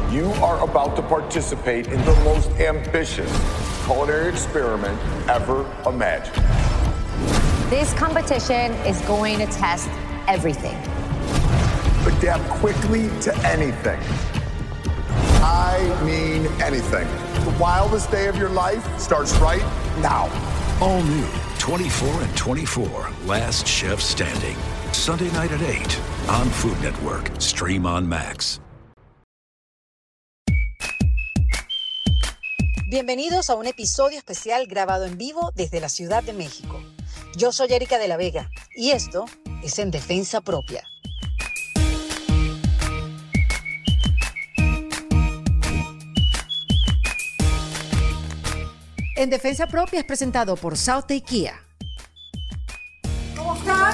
You are about to participate in the most ambitious culinary experiment ever imagined. This competition is going to test everything. Adapt quickly to anything. I mean anything. The wildest day of your life starts right now. All new 24 and 24, Last Chef Standing. Sunday night at 8 on Food Network. Stream on Max. Bienvenidos a un episodio especial grabado en vivo desde la Ciudad de México. Yo soy Erika de la Vega y esto es En Defensa Propia. En Defensa Propia es presentado por Southgate Kia. ¿Cómo están?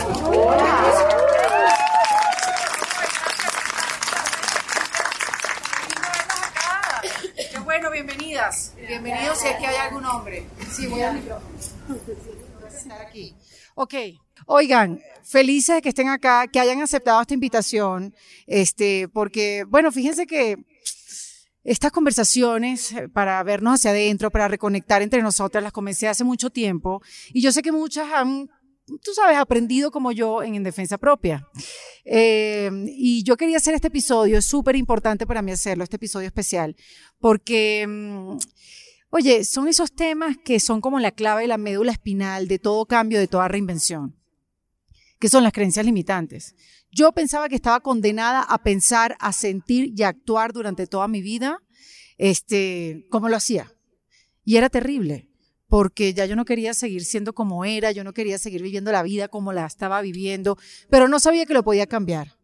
Qué bueno, bienvenidas. Bienvenidos si es que hay algún hombre. Sí, voy al micrófono. Voy a estar aquí. Ok. Oigan, felices de que estén acá, que hayan aceptado esta invitación, porque, bueno, fíjense que estas conversaciones para vernos hacia adentro, para reconectar entre nosotras, las comencé hace mucho tiempo y yo sé que muchas han, tú sabes, aprendido como yo en Defensa Propia. Y yo quería hacer este episodio, es súper importante para mí hacerlo, este episodio especial, porque, oye, son esos temas que son como la clave y la médula espinal de todo cambio, de toda reinvención, que son las creencias limitantes. Yo pensaba que estaba condenada a pensar, a sentir y a actuar durante toda mi vida, como lo hacía. Y era terrible, porque ya yo no quería seguir siendo como era, yo no quería seguir viviendo la vida como la estaba viviendo, pero no sabía que lo podía cambiar.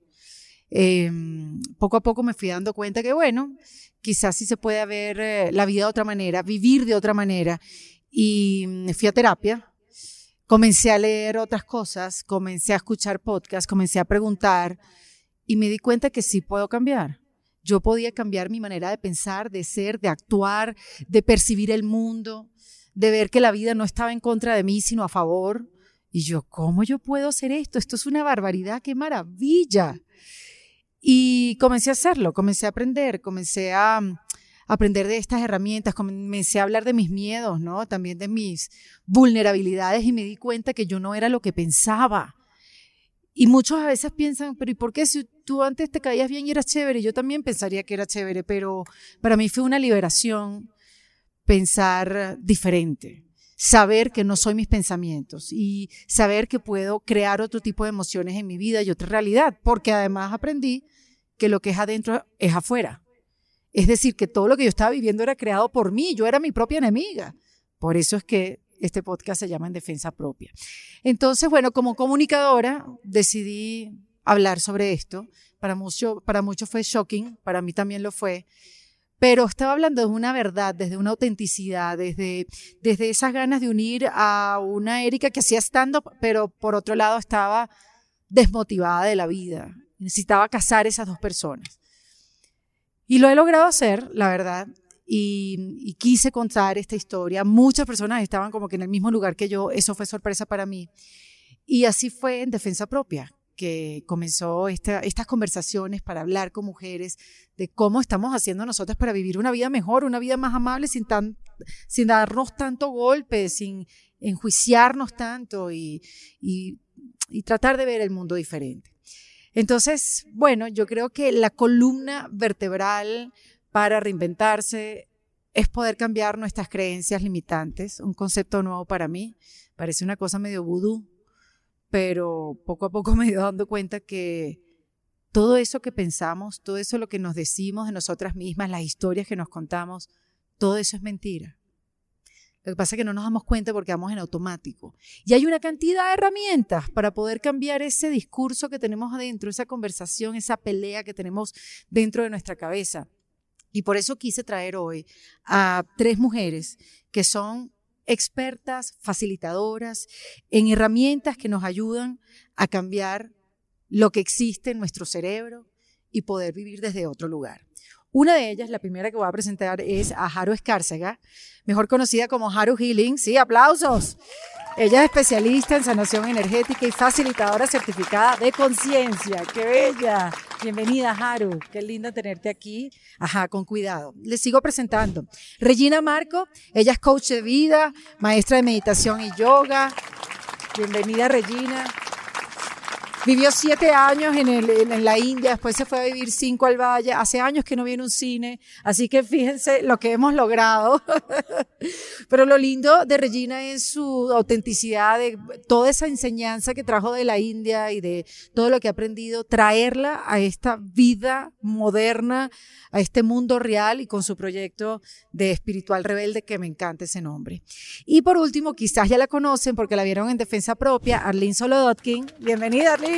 Poco a poco me fui dando cuenta que, bueno, quizás sí se puede ver la vida de otra manera, vivir de otra manera. Y fui a terapia. Comencé a leer otras cosas, comencé a escuchar podcasts, comencé a preguntar y me di cuenta que sí puedo cambiar. Yo podía cambiar mi manera de pensar, de ser, de actuar, de percibir el mundo, de ver que la vida no estaba en contra de mí, sino a favor. Y yo, ¿cómo yo puedo hacer esto? Esto es una barbaridad, qué maravilla. Y comencé a hacerlo, comencé a aprender, comencé a aprender de estas herramientas, comencé a hablar de mis miedos, ¿no? También de mis vulnerabilidades y me di cuenta que yo no era lo que pensaba. Y muchos a veces piensan, pero ¿y por qué si tú antes te caías bien y eras chévere? Yo también pensaría que era chévere, pero para mí fue una liberación pensar diferente, saber que no soy mis pensamientos y saber que puedo crear otro tipo de emociones en mi vida y otra realidad, porque además aprendí que lo que es adentro es afuera. Es decir, que todo lo que yo estaba viviendo era creado por mí, yo era mi propia enemiga. Por eso es que este podcast se llama En Defensa Propia. Entonces, bueno, como comunicadora decidí hablar sobre esto. Para muchos fue shocking, para mí también lo fue. Pero estaba hablando de una verdad, desde una autenticidad, desde esas ganas de unir a una Erika que hacía stand-up, pero por otro lado estaba desmotivada de la vida. Necesitaba casar esas dos personas. Y lo he logrado hacer, la verdad, y quise contar esta historia. Muchas personas estaban como que en el mismo lugar que yo, eso fue sorpresa para mí. Y así fue En Defensa Propia, que comenzó estas conversaciones para hablar con mujeres de cómo estamos haciendo nosotras para vivir una vida mejor, una vida más amable, sin darnos tanto golpe, sin enjuiciarnos tanto y tratar de ver el mundo diferente. Entonces, bueno, yo creo que la columna vertebral para reinventarse es poder cambiar nuestras creencias limitantes, un concepto nuevo para mí, parece una cosa medio vudú, pero poco a poco me he ido dando cuenta que todo eso que pensamos, todo eso lo que nos decimos de nosotras mismas, las historias que nos contamos, todo eso es mentira. Lo que pasa es que no nos damos cuenta porque vamos en automático. Y hay una cantidad de herramientas para poder cambiar ese discurso que tenemos adentro, esa conversación, esa pelea que tenemos dentro de nuestra cabeza. Y por eso quise traer hoy a 3 mujeres que son expertas, facilitadoras en herramientas que nos ayudan a cambiar lo que existe en nuestro cerebro y poder vivir desde otro lugar. Una de ellas, la primera que voy a presentar, es a Haru Escárcega, mejor conocida como Haru Healing. Sí, aplausos. Ella es especialista en sanación energética y facilitadora certificada de conciencia. ¡Qué bella! Bienvenida, Haru. Qué lindo tenerte aquí. Ajá, con cuidado. Les sigo presentando. Regina Marco, ella es coach de vida, maestra de meditación y yoga. Bienvenida, Regina. Vivió 7 años en la India, después se fue a vivir 5 al Valle. Hace años que no viene un cine, así que fíjense lo que hemos logrado. Pero lo lindo de Regina es su autenticidad, de toda esa enseñanza que trajo de la India y de todo lo que ha aprendido, traerla a esta vida moderna, a este mundo real, y con su proyecto de Espiritual Rebelde, que me encanta ese nombre. Y por último, quizás ya la conocen porque la vieron en Defensa Propia, Arlene Solodotkin. Bienvenida, Arlene.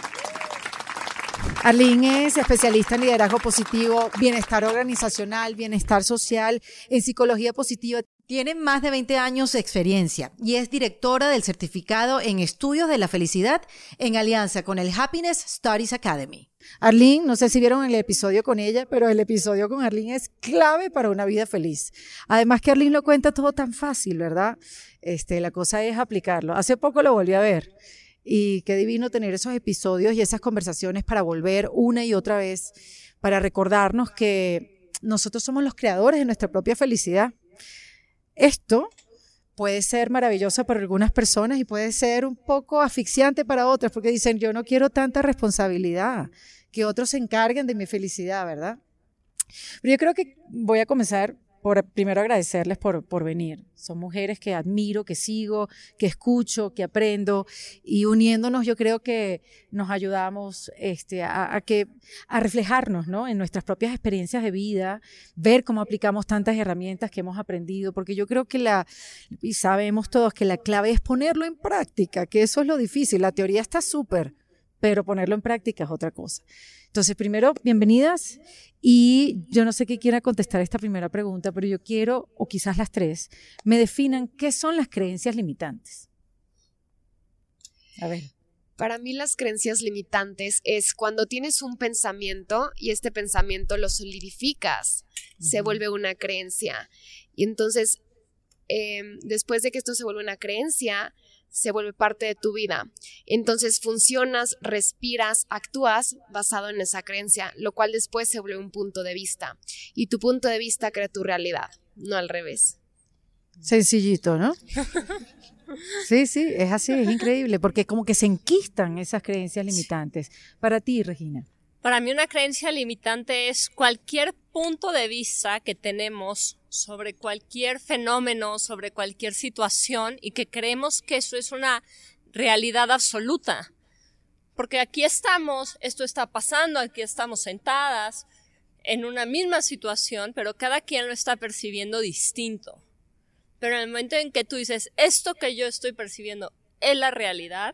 Arlene es especialista en liderazgo positivo, bienestar organizacional, bienestar social, en psicología positiva. Tiene más de 20 años de experiencia y es directora del certificado en estudios de la felicidad en alianza con el Happiness Studies Academy. Arlene, no sé si vieron el episodio con ella, pero el episodio con Arlene es clave para una vida feliz. Además que Arlene lo cuenta todo tan fácil, ¿verdad? La cosa es aplicarlo. Hace poco lo volví a ver. Y qué divino tener esos episodios y esas conversaciones para volver una y otra vez, para recordarnos que nosotros somos los creadores de nuestra propia felicidad. Esto puede ser maravilloso para algunas personas y puede ser un poco asfixiante para otras, porque dicen, yo no quiero tanta responsabilidad, que otros se encarguen de mi felicidad, ¿verdad? Pero yo creo que voy a comenzar por primero agradecerles por venir. Son mujeres que admiro, que sigo, que escucho, que aprendo, y uniéndonos yo creo que nos ayudamos a reflejarnos, ¿no?, en nuestras propias experiencias de vida, ver cómo aplicamos tantas herramientas que hemos aprendido, porque yo creo que y sabemos todos que la clave es ponerlo en práctica, que eso es lo difícil. La teoría está súper, pero ponerlo en práctica es otra cosa. Entonces, primero, bienvenidas, y yo no sé qué quiera contestar esta primera pregunta, pero yo quiero, o quizás las tres, me definan qué son las creencias limitantes. A ver. Para mí las creencias limitantes es cuando tienes un pensamiento y este pensamiento lo solidificas, se vuelve una creencia. Y entonces, después de que esto se vuelve una creencia, se vuelve parte de tu vida. Entonces funcionas, respiras, actúas basado en esa creencia, lo cual después se vuelve un punto de vista. Y tu punto de vista crea tu realidad, no al revés. Sencillito, ¿no? Sí, es así, es increíble, porque como que se enquistan esas creencias limitantes. Para ti, Regina. Para mí una creencia limitante es cualquier punto de vista que tenemos sobre cualquier fenómeno, sobre cualquier situación, y que creemos que eso es una realidad absoluta. Porque aquí estamos, esto está pasando, aquí estamos sentadas en una misma situación, pero cada quien lo está percibiendo distinto. Pero en el momento en que tú dices, esto que yo estoy percibiendo es la realidad,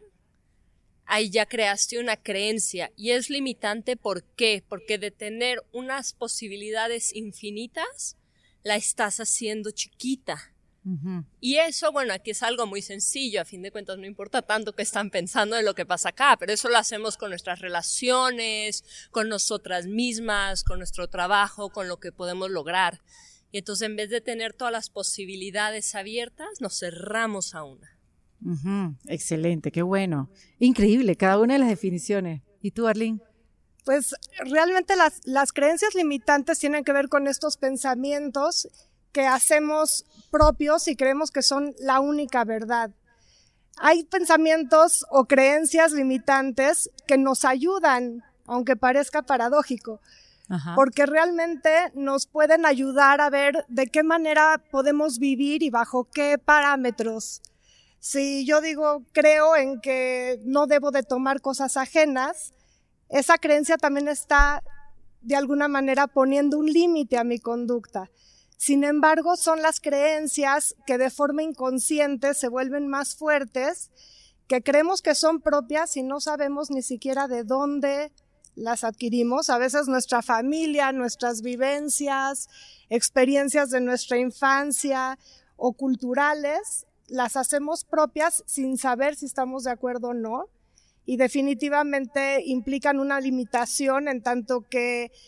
ahí ya creaste una creencia, y es limitante. ¿Por qué? Porque de tener unas posibilidades infinitas, la estás haciendo chiquita. Uh-huh. Y eso, bueno, aquí es algo muy sencillo, a fin de cuentas no importa tanto qué están pensando de lo que pasa acá, pero eso lo hacemos con nuestras relaciones, con nosotras mismas, con nuestro trabajo, con lo que podemos lograr. Y entonces en vez de tener todas las posibilidades abiertas, nos cerramos a una. Uh-huh. Excelente, qué bueno. Increíble, cada una de las definiciones. ¿Y tú, Arlene? Pues realmente las creencias limitantes tienen que ver con estos pensamientos que hacemos propios y creemos que son la única verdad. Hay pensamientos o creencias limitantes que nos ayudan, aunque parezca paradójico, ajá, porque realmente nos pueden ayudar a ver de qué manera podemos vivir y bajo qué parámetros. Si yo creo en que no debo de tomar cosas ajenas, esa creencia también está de alguna manera poniendo un límite a mi conducta. Sin embargo, son las creencias que de forma inconsciente se vuelven más fuertes, que creemos que son propias y no sabemos ni siquiera de dónde las adquirimos. A veces nuestra familia, nuestras vivencias, experiencias de nuestra infancia o culturales, las hacemos propias sin saber si estamos de acuerdo o no. Y definitivamente implican una limitación en tanto que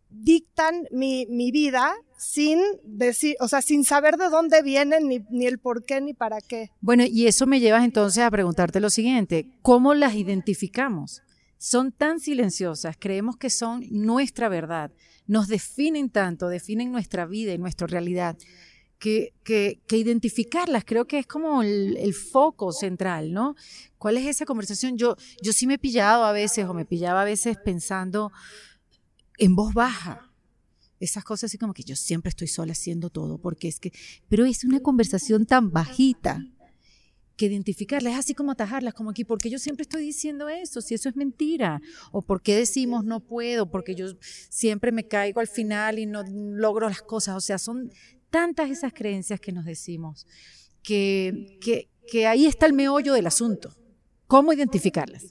dictan mi vida sin decir, o sea, sin saber de dónde vienen, ni el por qué, ni para qué. Bueno, y eso me lleva entonces a preguntarte lo siguiente, ¿cómo las identificamos? Son tan silenciosas, creemos que son nuestra verdad, nos definen tanto, definen nuestra vida y nuestra realidad, que identificarlas creo que es como el foco central, ¿no? ¿Cuál es esa conversación? Yo sí me he pillado a veces, o me pillaba a veces pensando en voz baja, esas cosas así como que yo siempre estoy sola haciendo todo, porque es que, pero es una conversación tan bajita que identificarla es así como atajarlas, como aquí, ¿por qué yo siempre estoy diciendo eso? Si eso es mentira, o ¿por qué decimos no puedo? Porque yo siempre me caigo al final y no logro las cosas, o sea, son tantas esas creencias que nos decimos, que ahí está el meollo del asunto. ¿Cómo identificarlas?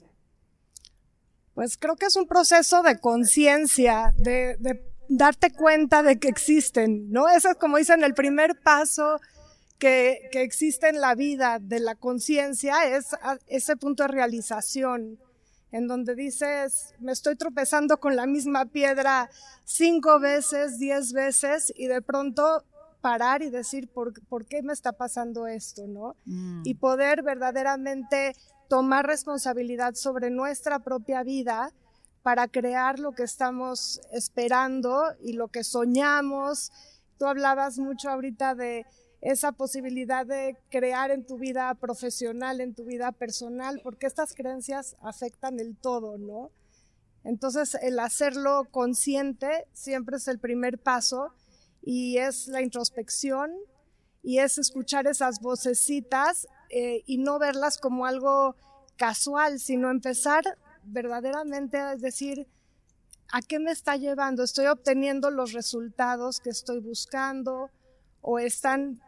Pues creo que es un proceso de conciencia, de darte cuenta de que existen, ¿no? Eso es, como dicen, el primer paso que existe en la vida de la conciencia, es ese punto de realización, en donde dices, me estoy tropezando con la misma piedra 5 veces, 10 veces, y de pronto parar y decir, ¿por qué me está pasando esto, no? Y poder verdaderamente tomar responsabilidad sobre nuestra propia vida para crear lo que estamos esperando y lo que soñamos. Tú hablabas mucho ahorita de esa posibilidad de crear en tu vida profesional, en tu vida personal, porque estas creencias afectan el todo, ¿no? Entonces, el hacerlo consciente siempre es el primer paso, y es la introspección, y es escuchar esas vocecitas y no verlas como algo casual, sino empezar verdaderamente a decir, ¿a qué me está llevando? ¿Estoy obteniendo los resultados que estoy buscando o están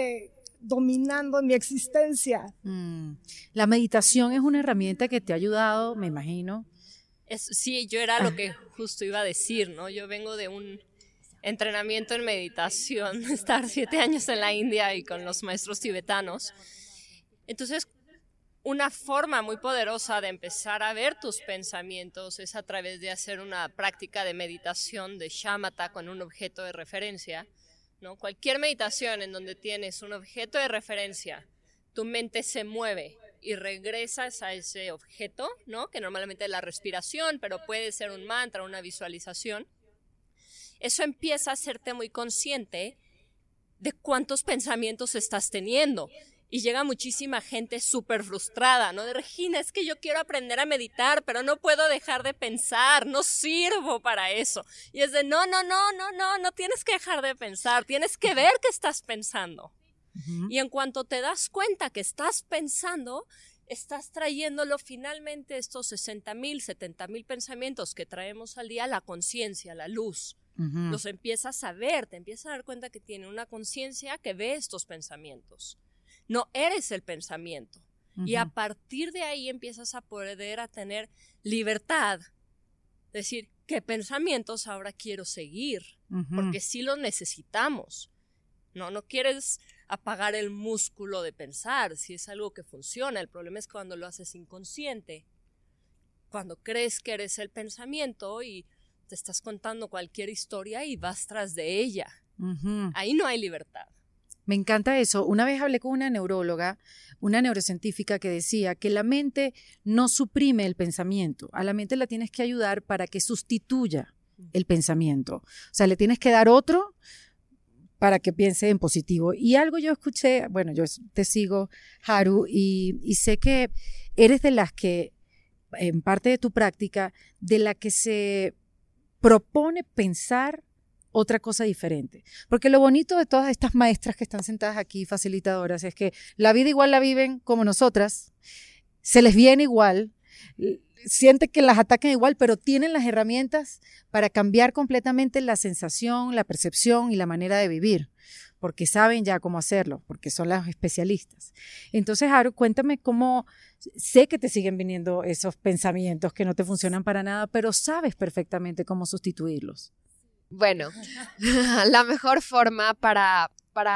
dominando mi existencia? La meditación es una herramienta que te ha ayudado, me imagino. Sí, yo era lo que justo iba a decir, ¿no? Yo vengo de un entrenamiento en meditación, estar 7 años en la India y con los maestros tibetanos. Entonces, una forma muy poderosa de empezar a ver tus pensamientos es a través de hacer una práctica de meditación de shamatha con un objeto de referencia, ¿no? Cualquier meditación en donde tienes un objeto de referencia, tu mente se mueve y regresas a ese objeto, ¿no? Que normalmente es la respiración, pero puede ser un mantra, una visualización. Eso empieza a hacerte muy consciente de cuántos pensamientos estás teniendo. Y llega muchísima gente súper frustrada, ¿no? De Regina, es que yo quiero aprender a meditar, pero no puedo dejar de pensar, no sirvo para eso. Y es de, no tienes que dejar de pensar, tienes que ver que estás pensando. Y en cuanto te das cuenta que estás pensando, estás trayéndolo finalmente estos 60,000, 70,000 pensamientos que traemos al día, la conciencia, la luz. Los empiezas a ver, te empiezas a dar cuenta que tiene una conciencia que ve estos pensamientos. No eres el pensamiento. Y a partir de ahí empiezas a poder a tener libertad. Decir, ¿qué pensamientos ahora quiero seguir? Porque sí los necesitamos. No quieres apagar el músculo de pensar, si es algo que funciona. El problema es cuando lo haces inconsciente. Cuando crees que eres el pensamiento y te estás contando cualquier historia y vas tras de ella. Ahí no hay libertad. Me encanta eso. Una vez hablé con una neuróloga, una neurocientífica que decía que la mente no suprime el pensamiento. A la mente la tienes que ayudar para que sustituya el pensamiento. O sea, le tienes que dar otro para que piense en positivo. Y algo yo escuché, bueno, yo te sigo, Haru, y sé que eres de las que, en parte de tu práctica, de la que se propone pensar otra cosa diferente. Porque lo bonito de todas estas maestras que están sentadas aquí, facilitadoras, es que la vida igual la viven como nosotras, se les viene igual, sienten que las atacan igual, pero tienen las herramientas para cambiar completamente la sensación, la percepción y la manera de vivir, porque saben ya cómo hacerlo, porque son las especialistas. Entonces, Haru, cuéntame cómo, sé que te siguen viniendo esos pensamientos que no te funcionan para nada, pero sabes perfectamente cómo sustituirlos. Bueno, la mejor forma para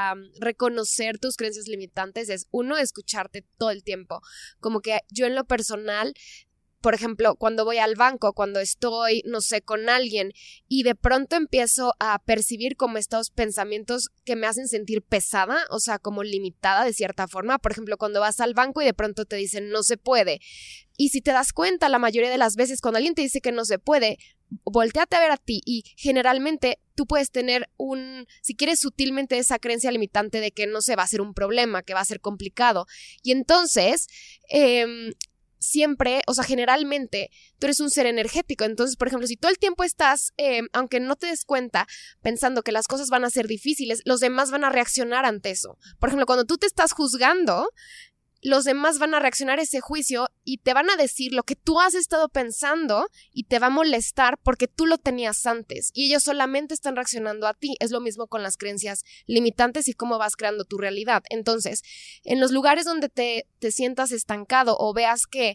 reconocer tus creencias limitantes es, uno, escucharte todo el tiempo. Como que yo en lo personal por ejemplo, cuando voy al banco, cuando estoy, no sé, con alguien y de pronto empiezo a percibir como estos pensamientos que me hacen sentir pesada, o sea, como limitada de cierta forma. Por ejemplo, cuando vas al banco y de pronto te dicen no se puede. Y si te das cuenta, la mayoría de las veces cuando alguien te dice que no se puede, voltéate a ver a ti y generalmente tú puedes tener si quieres sutilmente esa creencia limitante de que no se va a ser un problema, que va a ser complicado. Y entonces, siempre, o sea, generalmente tú eres un ser energético. Entonces, por ejemplo, si todo el tiempo estás, aunque no te des cuenta, pensando que las cosas van a ser difíciles, los demás van a reaccionar ante eso. Por ejemplo, cuando tú te estás juzgando, los demás van a reaccionar a ese juicio y te van a decir lo que tú has estado pensando y te va a molestar porque tú lo tenías antes y ellos solamente están reaccionando a ti. Es lo mismo con las creencias limitantes y cómo vas creando tu realidad. Entonces, en los lugares donde te sientas estancado o veas que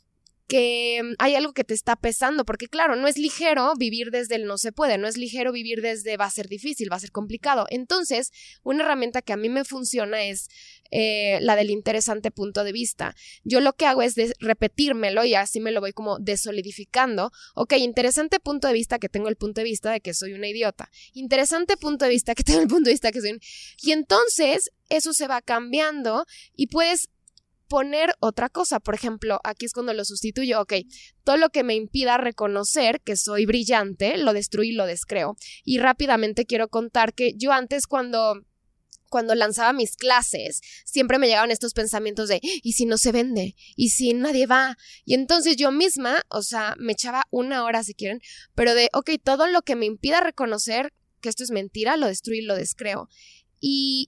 hay algo que te está pesando, porque claro, no es ligero vivir desde el no se puede, no es ligero vivir desde va a ser difícil, va a ser complicado. Entonces, una herramienta que a mí me funciona es la del interesante punto de vista. Yo lo que hago es repetírmelo y así me lo voy como desolidificando. Ok, interesante punto de vista, que tengo el punto de vista de que soy una idiota. Interesante punto de vista, que tengo el punto de vista que soy Y entonces, eso se va cambiando y puedes poner otra cosa. Por ejemplo, aquí es cuando lo sustituyo. Ok, todo lo que me impida reconocer que soy brillante, lo destruyo y lo descreo. Y rápidamente quiero contar que yo antes cuando lanzaba mis clases, siempre me llegaban estos pensamientos de ¿y si no se vende? ¿Y si nadie va? Y entonces yo misma, o sea, me echaba 1 hora si quieren, pero ok, todo lo que me impida reconocer que esto es mentira, lo destruyo y lo descreo. Y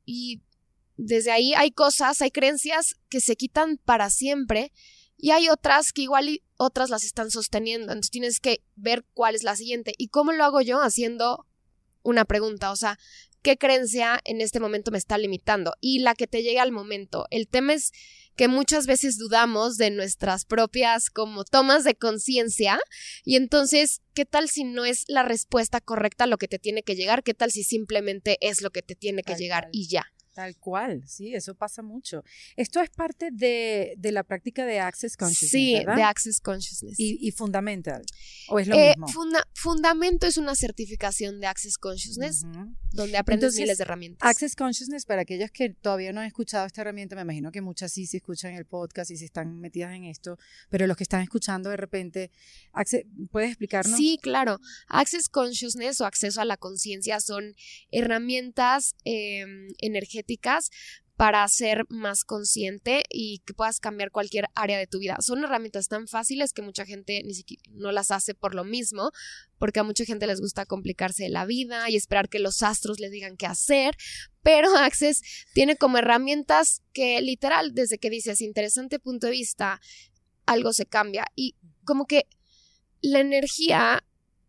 desde ahí hay creencias que se quitan para siempre y hay otras que igual y otras las están sosteniendo. Entonces tienes que ver cuál es la siguiente. ¿Y cómo lo hago yo? Haciendo una pregunta, o sea, ¿qué creencia en este momento me está limitando? Y la que te llegue al momento. El tema es que muchas veces dudamos de nuestras propias como tomas de conciencia y entonces, ¿qué tal si no es la respuesta correcta a lo que te tiene que llegar? ¿Qué tal si simplemente es lo que te tiene que llegar y ya? Tal cual, sí, eso pasa mucho. Esto es parte de la práctica de Access Consciousness, sí, ¿verdad? De Access Consciousness. ¿Y Fundamental? ¿O es lo mismo? Fundamento es una certificación de Access Consciousness, donde aprendes miles de herramientas. Access Consciousness, para aquellas que todavía no han escuchado esta herramienta, me imagino que muchas sí se escuchan el podcast y se están metidas en esto, pero los que están escuchando de repente, ¿puedes explicarnos? Sí, claro. Access Consciousness o acceso a la conciencia son herramientas energéticas para ser más consciente y que puedas cambiar cualquier área de tu vida. Son herramientas tan fáciles que mucha gente ni siquiera no las hace por lo mismo, porque a mucha gente les gusta complicarse la vida y esperar que los astros les digan qué hacer, pero Access tiene como herramientas que literal, desde que dices interesante punto de vista, algo se cambia y como que la energía...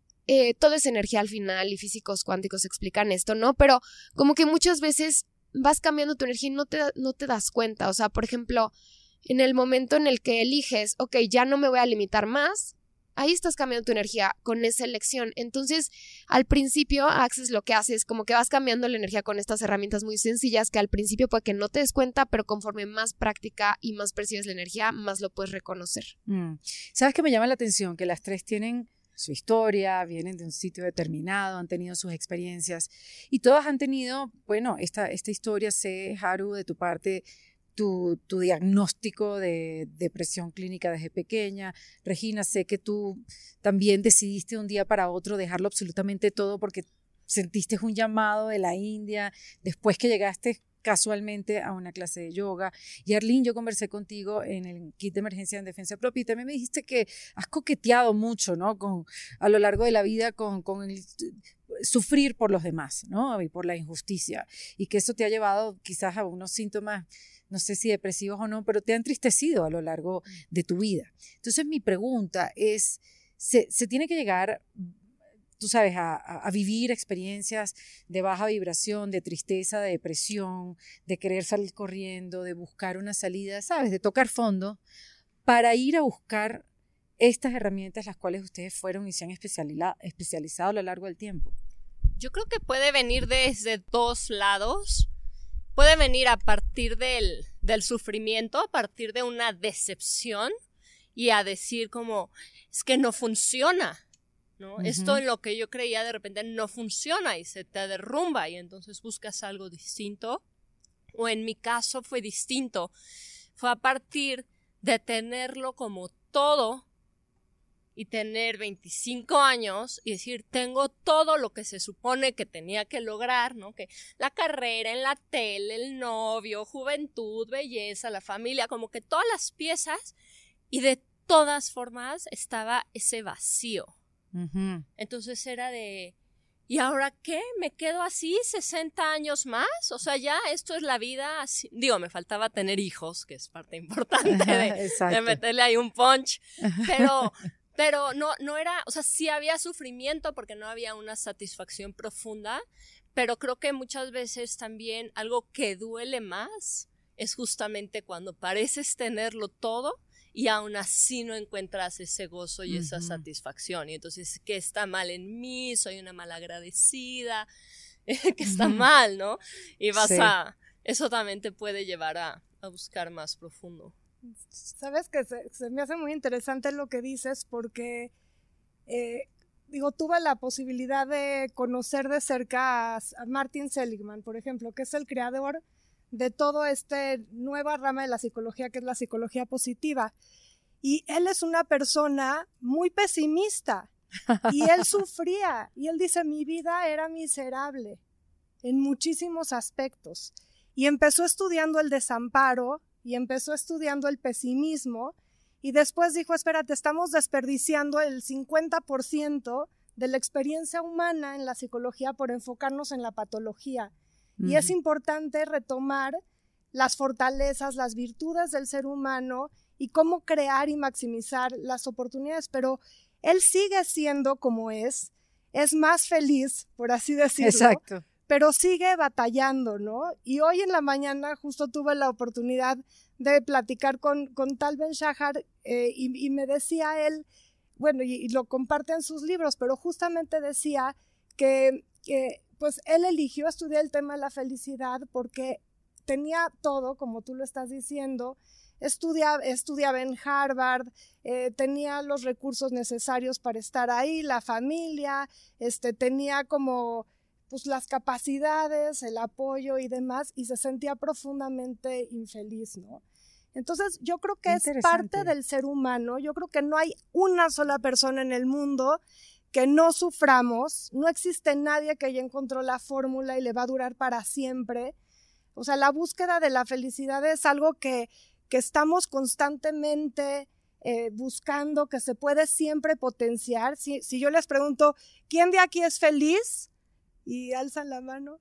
todo es energía al final y físicos cuánticos explican esto, ¿no? Pero como que muchas veces vas cambiando tu energía y no te das cuenta. O sea, por ejemplo, en el momento en el que eliges, ok, ya no me voy a limitar más, ahí estás cambiando tu energía con esa elección. Entonces, al principio, Access lo que hace es como que vas cambiando la energía con estas herramientas muy sencillas que al principio puede que no te des cuenta, pero conforme más práctica y más percibes la energía, más lo puedes reconocer. ¿Sabes qué me llama la atención? Que las tres tienen su historia, vienen de un sitio determinado, han tenido sus experiencias y todas han tenido, bueno, esta historia, sé, Haru, de tu parte, tu diagnóstico de depresión clínica desde pequeña. Regina, sé que tú también decidiste un día para otro dejarlo absolutamente todo porque sentiste un llamado de la India después que llegaste casualmente a una clase de yoga. Y Arlene, yo conversé contigo en el kit de emergencia en defensa propia y también me dijiste que has coqueteado mucho, ¿no? A lo largo de la vida con el sufrir por los demás, ¿no? Y por la injusticia. Y que eso te ha llevado quizás a unos síntomas, no sé si depresivos o no, pero te ha entristecido a lo largo de tu vida. Entonces mi pregunta es, ¿se tiene que llegar, tú sabes, a vivir experiencias de baja vibración, de tristeza, de depresión, de querer salir corriendo, de buscar una salida, sabes, de tocar fondo, para ir a buscar estas herramientas las cuales ustedes fueron y se han especializado a lo largo del tiempo? Yo creo que puede venir desde dos lados. Puede venir a partir del sufrimiento, a partir de una decepción. y a decir como, es que no funciona, ¿no? Esto en lo que yo creía de repente no funciona y se te derrumba y entonces buscas algo distinto. O en mi caso fue distinto. Fue a partir de tenerlo como todo y tener 25 años y decir, tengo todo lo que se supone que tenía que lograr, ¿no? Que la carrera en la tele, el novio, juventud, belleza, la familia, como que todas las piezas, y de todas formas estaba ese vacío. Entonces era de, ¿y ahora qué? ¿Me quedo así 60 años más? O sea, ya esto es la vida. Así. Digo, me faltaba tener hijos, que es parte importante de meterle ahí un punch, pero no era, o sea, sí había sufrimiento porque no había una satisfacción profunda, pero creo que muchas veces también algo que duele más es justamente cuando pareces tenerlo todo y aún así no encuentras ese gozo y esa satisfacción. Y entonces, ¿qué está mal en mí? Soy una malagradecida, que está mal, ¿no? Y vas eso también te puede llevar a buscar más profundo. Sabes que se me hace muy interesante lo que dices porque, tuve la posibilidad de conocer de cerca a Martin Seligman, por ejemplo, que es el creador de todo nueva rama de la psicología, que es la psicología positiva. Y él es una persona muy pesimista y él sufría y él dice, mi vida era miserable en muchísimos aspectos. Y empezó estudiando el desamparo y empezó estudiando el pesimismo y después dijo, espérate, estamos desperdiciando el 50% de la experiencia humana en la psicología por enfocarnos en la patología. Y es importante retomar las fortalezas, las virtudes del ser humano y cómo crear y maximizar las oportunidades. Pero él sigue siendo como es más feliz, por así decirlo. Exacto. Pero sigue batallando, ¿no? Y hoy en la mañana justo tuve la oportunidad de platicar con Tal Ben-Shahar y me decía él, bueno, y lo comparte en sus libros, pero justamente decía que pues él eligió estudiar el tema de la felicidad porque tenía todo, como tú lo estás diciendo, estudiaba en Harvard, tenía los recursos necesarios para estar ahí, la familia, tenía como pues las capacidades, el apoyo y demás, y se sentía profundamente infeliz, ¿no? Entonces yo creo que es parte del ser humano, yo creo que no hay una sola persona en el mundo que no suframos, no existe nadie que ya encontró la fórmula y le va a durar para siempre. O sea, la búsqueda de la felicidad es algo que estamos constantemente buscando, que se puede siempre potenciar. Si yo les pregunto, ¿quién de aquí es feliz? Y alzan la mano.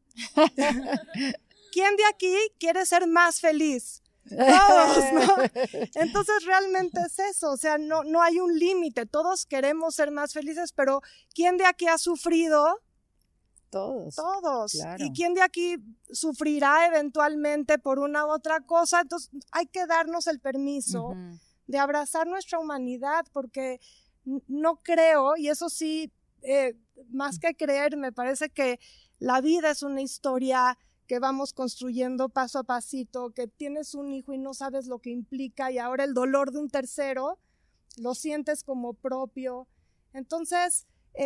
¿Quién de aquí quiere ser más feliz? Todos, ¿no? Entonces realmente es eso, o sea, no hay un límite, todos queremos ser más felices, pero ¿quién de aquí ha sufrido? Todos. Claro. ¿Y quién de aquí sufrirá eventualmente por una u otra cosa? Entonces hay que darnos el permiso de abrazar nuestra humanidad, porque no creo, y eso sí, más que creer, me parece que la vida es una historia que vamos construyendo paso a pasito, que tienes un hijo y no sabes lo que implica y ahora el dolor de un tercero lo sientes como propio. Entonces,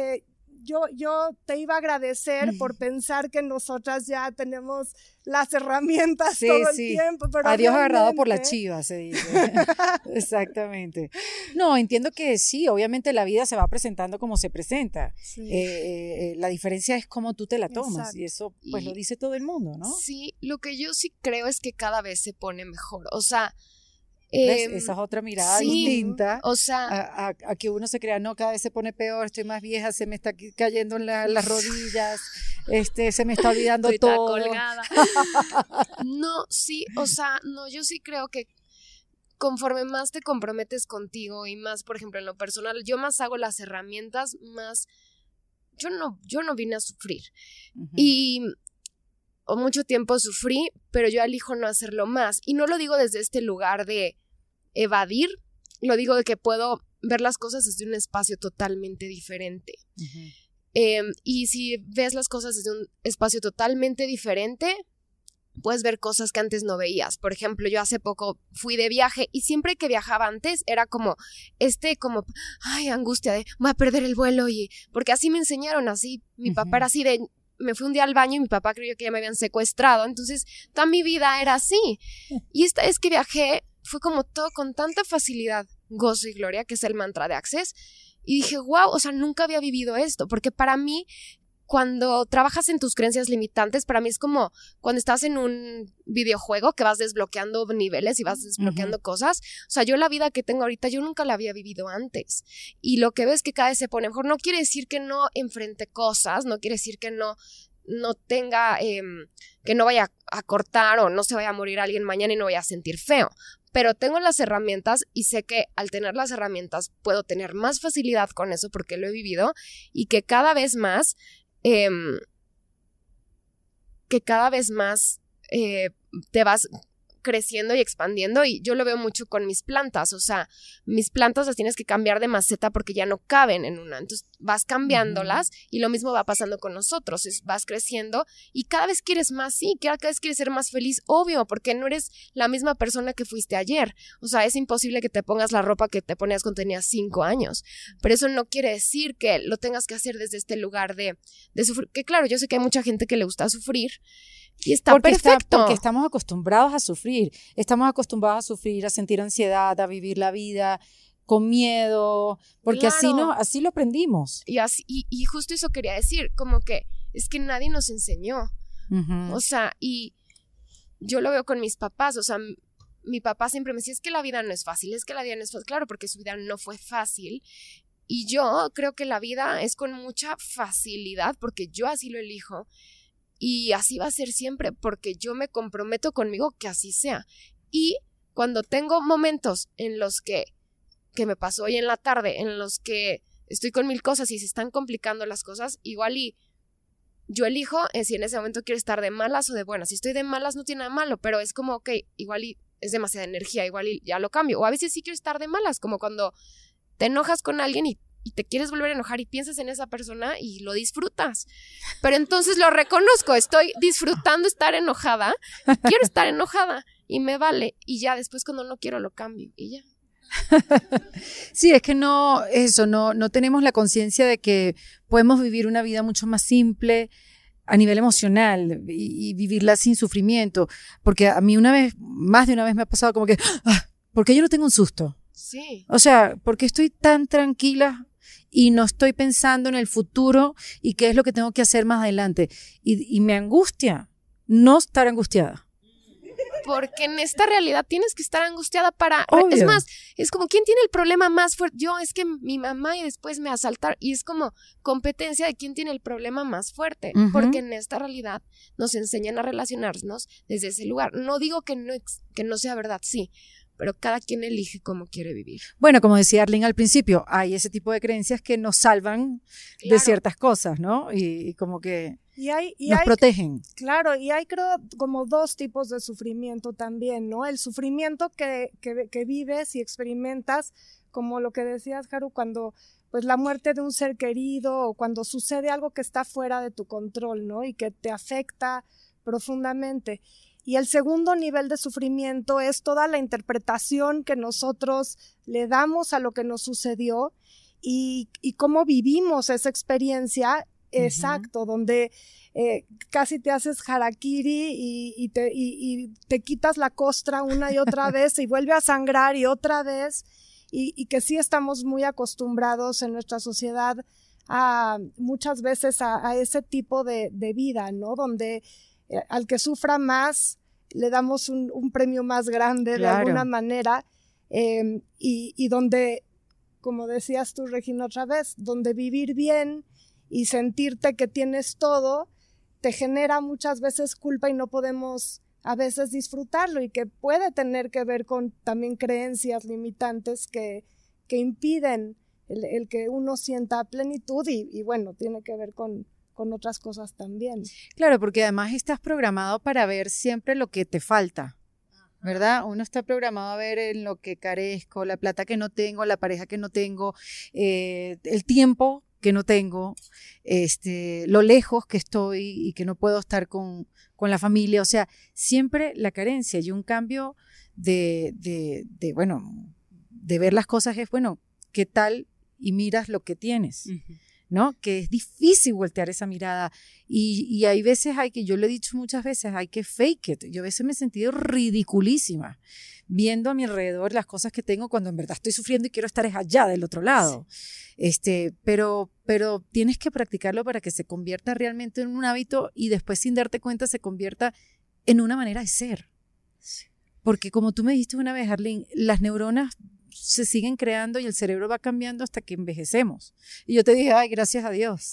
yo te iba a agradecer por pensar que nosotras ya tenemos las herramientas todo el tiempo. Pero a Dios agarrado por la chiva, se dice. Exactamente. No, entiendo que sí, obviamente la vida se va presentando como se presenta. Sí. La diferencia es cómo tú te la tomas. Exacto. Y eso pues lo dice todo el mundo, ¿no? Sí, lo que yo sí creo es que cada vez se pone mejor. O sea, esa es otra mirada distinta, o sea, a que uno se crea, no, cada vez se pone peor, estoy más vieja, se me está cayendo en las rodillas, se me está olvidando estoy todo. Colgada. No, sí, o sea, no, yo sí creo que conforme más te comprometes contigo y más, por ejemplo, en lo personal, yo más hago las herramientas, más, yo no vine a sufrir. Y mucho tiempo sufrí, pero yo elijo no hacerlo más. Y no lo digo desde este lugar de evadir, lo digo de que puedo ver las cosas desde un espacio totalmente diferente. Y si ves las cosas desde un espacio totalmente diferente, puedes ver cosas que antes no veías. Por ejemplo, yo hace poco fui de viaje y siempre que viajaba antes era como, ay, angustia de, voy a perder el vuelo, porque así me enseñaron, así, mi papá era así de, me fui un día al baño y mi papá creyó que ya me habían secuestrado, entonces toda mi vida era así. Y esta vez que viajé fue como todo con tanta facilidad, gozo y gloria, que es el mantra de Access, y dije, wow, o sea, nunca había vivido esto, porque para mí, cuando trabajas en tus creencias limitantes, para mí es como cuando estás en un videojuego que vas desbloqueando niveles y vas desbloqueando cosas. O sea, yo la vida que tengo ahorita, yo nunca la había vivido antes. Y lo que veo es que cada vez se pone mejor. No quiere decir que no enfrente cosas, no quiere decir que no tenga, que no vaya a cortar o no se vaya a morir alguien mañana y no vaya a sentir feo. Pero tengo las herramientas y sé que al tener las herramientas puedo tener más facilidad con eso porque lo he vivido y que cada vez más te vas creciendo y expandiendo, y yo lo veo mucho con mis plantas. O sea, mis plantas las tienes que cambiar de maceta porque ya no caben en una, entonces vas cambiándolas y lo mismo va pasando con nosotros, vas creciendo y cada vez quieres más, sí, cada vez quieres ser más feliz, obvio, porque no eres la misma persona que fuiste ayer. O sea, es imposible que te pongas la ropa que te ponías cuando tenías 5 años, pero eso no quiere decir que lo tengas que hacer desde este lugar de sufrir, que claro, yo sé que hay mucha gente que le gusta sufrir, y está perfecto. Porque estamos acostumbrados a sufrir. Estamos acostumbrados a sufrir, a sentir ansiedad, a vivir la vida con miedo, porque claro. así lo aprendimos. Y justo eso quería decir, como que es que nadie nos enseñó. O sea, y yo lo veo con mis papás. O sea, mi papá siempre me decía, es que la vida no es fácil, es que la vida no es fácil. Claro, porque su vida no fue fácil. Y yo creo que la vida es con mucha facilidad, porque yo así lo elijo. Y así va a ser siempre, porque yo me comprometo conmigo que así sea. Y cuando tengo momentos en los que me pasó hoy en la tarde, en los que estoy con 1000 cosas y se están complicando las cosas, igual y yo elijo si en ese momento quiero estar de malas o de buenas. Si estoy de malas no tiene nada malo, pero es como, ok, igual y es demasiada energía, igual y ya lo cambio. O a veces sí quiero estar de malas, como cuando te enojas con alguien y te quieres volver a enojar y piensas en esa persona y lo disfrutas. Pero entonces lo reconozco, estoy disfrutando estar enojada, quiero estar enojada y me vale. Y ya después cuando no quiero lo cambio y ya. Sí, es que no tenemos la conciencia de que podemos vivir una vida mucho más simple a nivel emocional y vivirla sin sufrimiento. Porque a mí más de una vez me ha pasado como que, ¿por qué yo no tengo un susto? Sí. O sea, ¿por qué estoy tan tranquila y no estoy pensando en el futuro y qué es lo que tengo que hacer más adelante? Y me angustia no estar angustiada. Porque en esta realidad tienes que estar angustiada para... Obvio. Es más, es como, ¿quién tiene el problema más fuerte? Yo, es que mi mamá y después me asaltaron. Y es como competencia de quién tiene el problema más fuerte. Porque en esta realidad nos enseñan a relacionarnos desde ese lugar. No digo que no sea verdad, sí, pero cada quien elige cómo quiere vivir. Bueno, como decía Arlene al principio, hay ese tipo de creencias que nos salvan de ciertas cosas, ¿no? Y como que nos protegen. Claro, y hay creo como 2 tipos de sufrimiento también, ¿no? El sufrimiento que vives y experimentas, como lo que decías, Haru, cuando pues la muerte de un ser querido o cuando sucede algo que está fuera de tu control, ¿no? Y que te afecta profundamente. Y el segundo nivel de sufrimiento es toda la interpretación que nosotros le damos a lo que nos sucedió y cómo vivimos esa experiencia, exacto, donde casi te haces harakiri y te quitas la costra una y otra vez y vuelve a sangrar y otra vez, y que sí estamos muy acostumbrados en nuestra sociedad muchas veces a ese tipo de vida, ¿no? Donde al que sufra más le damos un premio más grande, claro, de alguna manera, y donde, como decías tú, Regina, otra vez, donde vivir bien y sentirte que tienes todo te genera muchas veces culpa y no podemos a veces disfrutarlo, y que puede tener que ver con también creencias limitantes que impiden el que uno sienta plenitud y bueno, tiene que ver con otras cosas también. Claro, porque además estás programado para ver siempre lo que te falta, ¿verdad? Uno está programado a ver en lo que carezco, la plata que no tengo, la pareja que no tengo, el tiempo que no tengo, lo lejos que estoy y que no puedo estar con la familia. O sea, siempre la carencia y un cambio de ver las cosas es, bueno, ¿qué tal? Y miras lo que tienes, ¿no? Que es difícil voltear esa mirada. Y hay veces, yo lo he dicho muchas veces, hay que fake it. Yo a veces me he sentido ridiculísima viendo a mi alrededor las cosas que tengo cuando en verdad estoy sufriendo y quiero estar allá del otro lado. Sí. Pero tienes que practicarlo para que se convierta realmente en un hábito y después sin darte cuenta se convierta en una manera de ser. Sí. Porque como tú me dijiste una vez, Arlene, las neuronas se siguen creando y el cerebro va cambiando hasta que envejecemos. Y yo te dije, ay, gracias a Dios.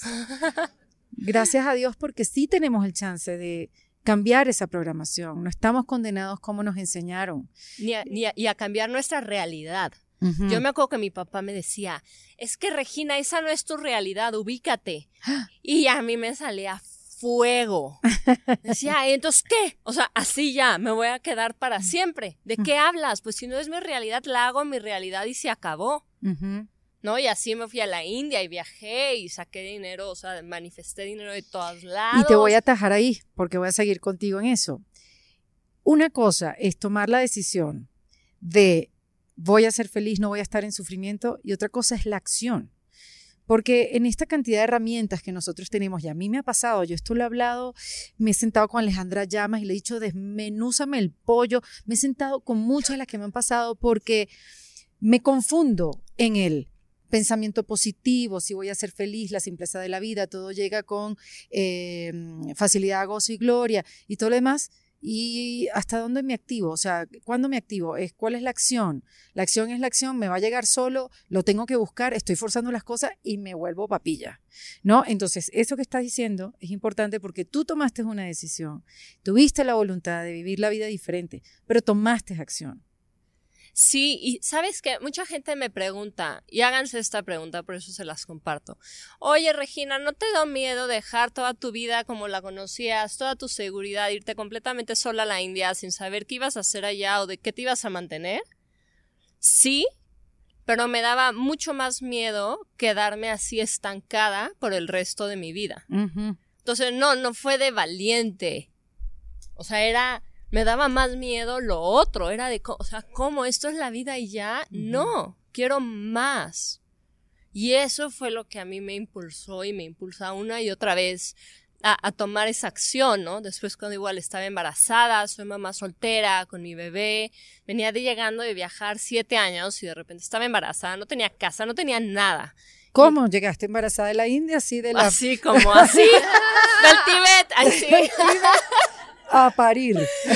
Gracias a Dios porque sí tenemos el chance de cambiar esa programación. No estamos condenados como nos enseñaron. Y a cambiar nuestra realidad. Uh-huh. Yo me acuerdo que mi papá me decía, es que Regina, esa no es tu realidad, ubícate. Y a mí me salía fuego. Decía, ¿entonces qué? O sea, así ya, me voy a quedar para siempre. ¿De qué hablas? Pues si no es mi realidad, la hago mi realidad y se acabó. Uh-huh. ¿No? Y así me fui a la India y viajé y saqué dinero, o sea, manifesté dinero de todos lados. Y te voy a atajar ahí, porque voy a seguir contigo en eso. Una cosa es tomar la decisión de voy a ser feliz, no voy a estar en sufrimiento, y otra cosa es la acción. Porque en esta cantidad de herramientas que nosotros tenemos, y a mí me ha pasado, yo esto lo he hablado, me he sentado con Alejandra Llamas y le he dicho, desmenúzame el pollo, me he sentado con muchas de las que me han pasado porque me confundo en el pensamiento positivo, si voy a ser feliz, la simpleza de la vida, todo llega con facilidad, gozo y gloria y todo lo demás. ¿Y hasta dónde me activo? O sea, ¿cuándo me activo? ¿Cuál es la acción? La acción es la acción, me va a llegar solo, lo tengo que buscar, estoy forzando las cosas y me vuelvo papilla, ¿no? Entonces, eso que estás diciendo es importante porque tú tomaste una decisión, tuviste la voluntad de vivir la vida diferente, pero tomaste acción. Sí, y ¿sabes qué? Mucha gente me pregunta, y háganse esta pregunta, por eso se las comparto. Oye, Regina, ¿no te da miedo dejar toda tu vida como la conocías, toda tu seguridad, irte completamente sola a la India sin saber qué ibas a hacer allá o de qué te ibas a mantener? Sí, pero me daba mucho más miedo quedarme así estancada por el resto de mi vida. Uh-huh. Entonces, no fue de valiente. O sea, me daba más miedo lo otro, era de, o sea, ¿cómo? ¿Esto es la vida y ya? Uh-huh. No, quiero más. Y eso fue lo que a mí me impulsó y me impulsa una y otra vez a tomar esa acción, ¿no? Después cuando igual estaba embarazada, soy mamá soltera con mi bebé, venía llegando de viajar 7 años y de repente estaba embarazada, no tenía casa, no tenía nada. ¿Cómo? ¿Llegaste embarazada de la India? Así de la... Así como así, del Tíbet, así. A parir.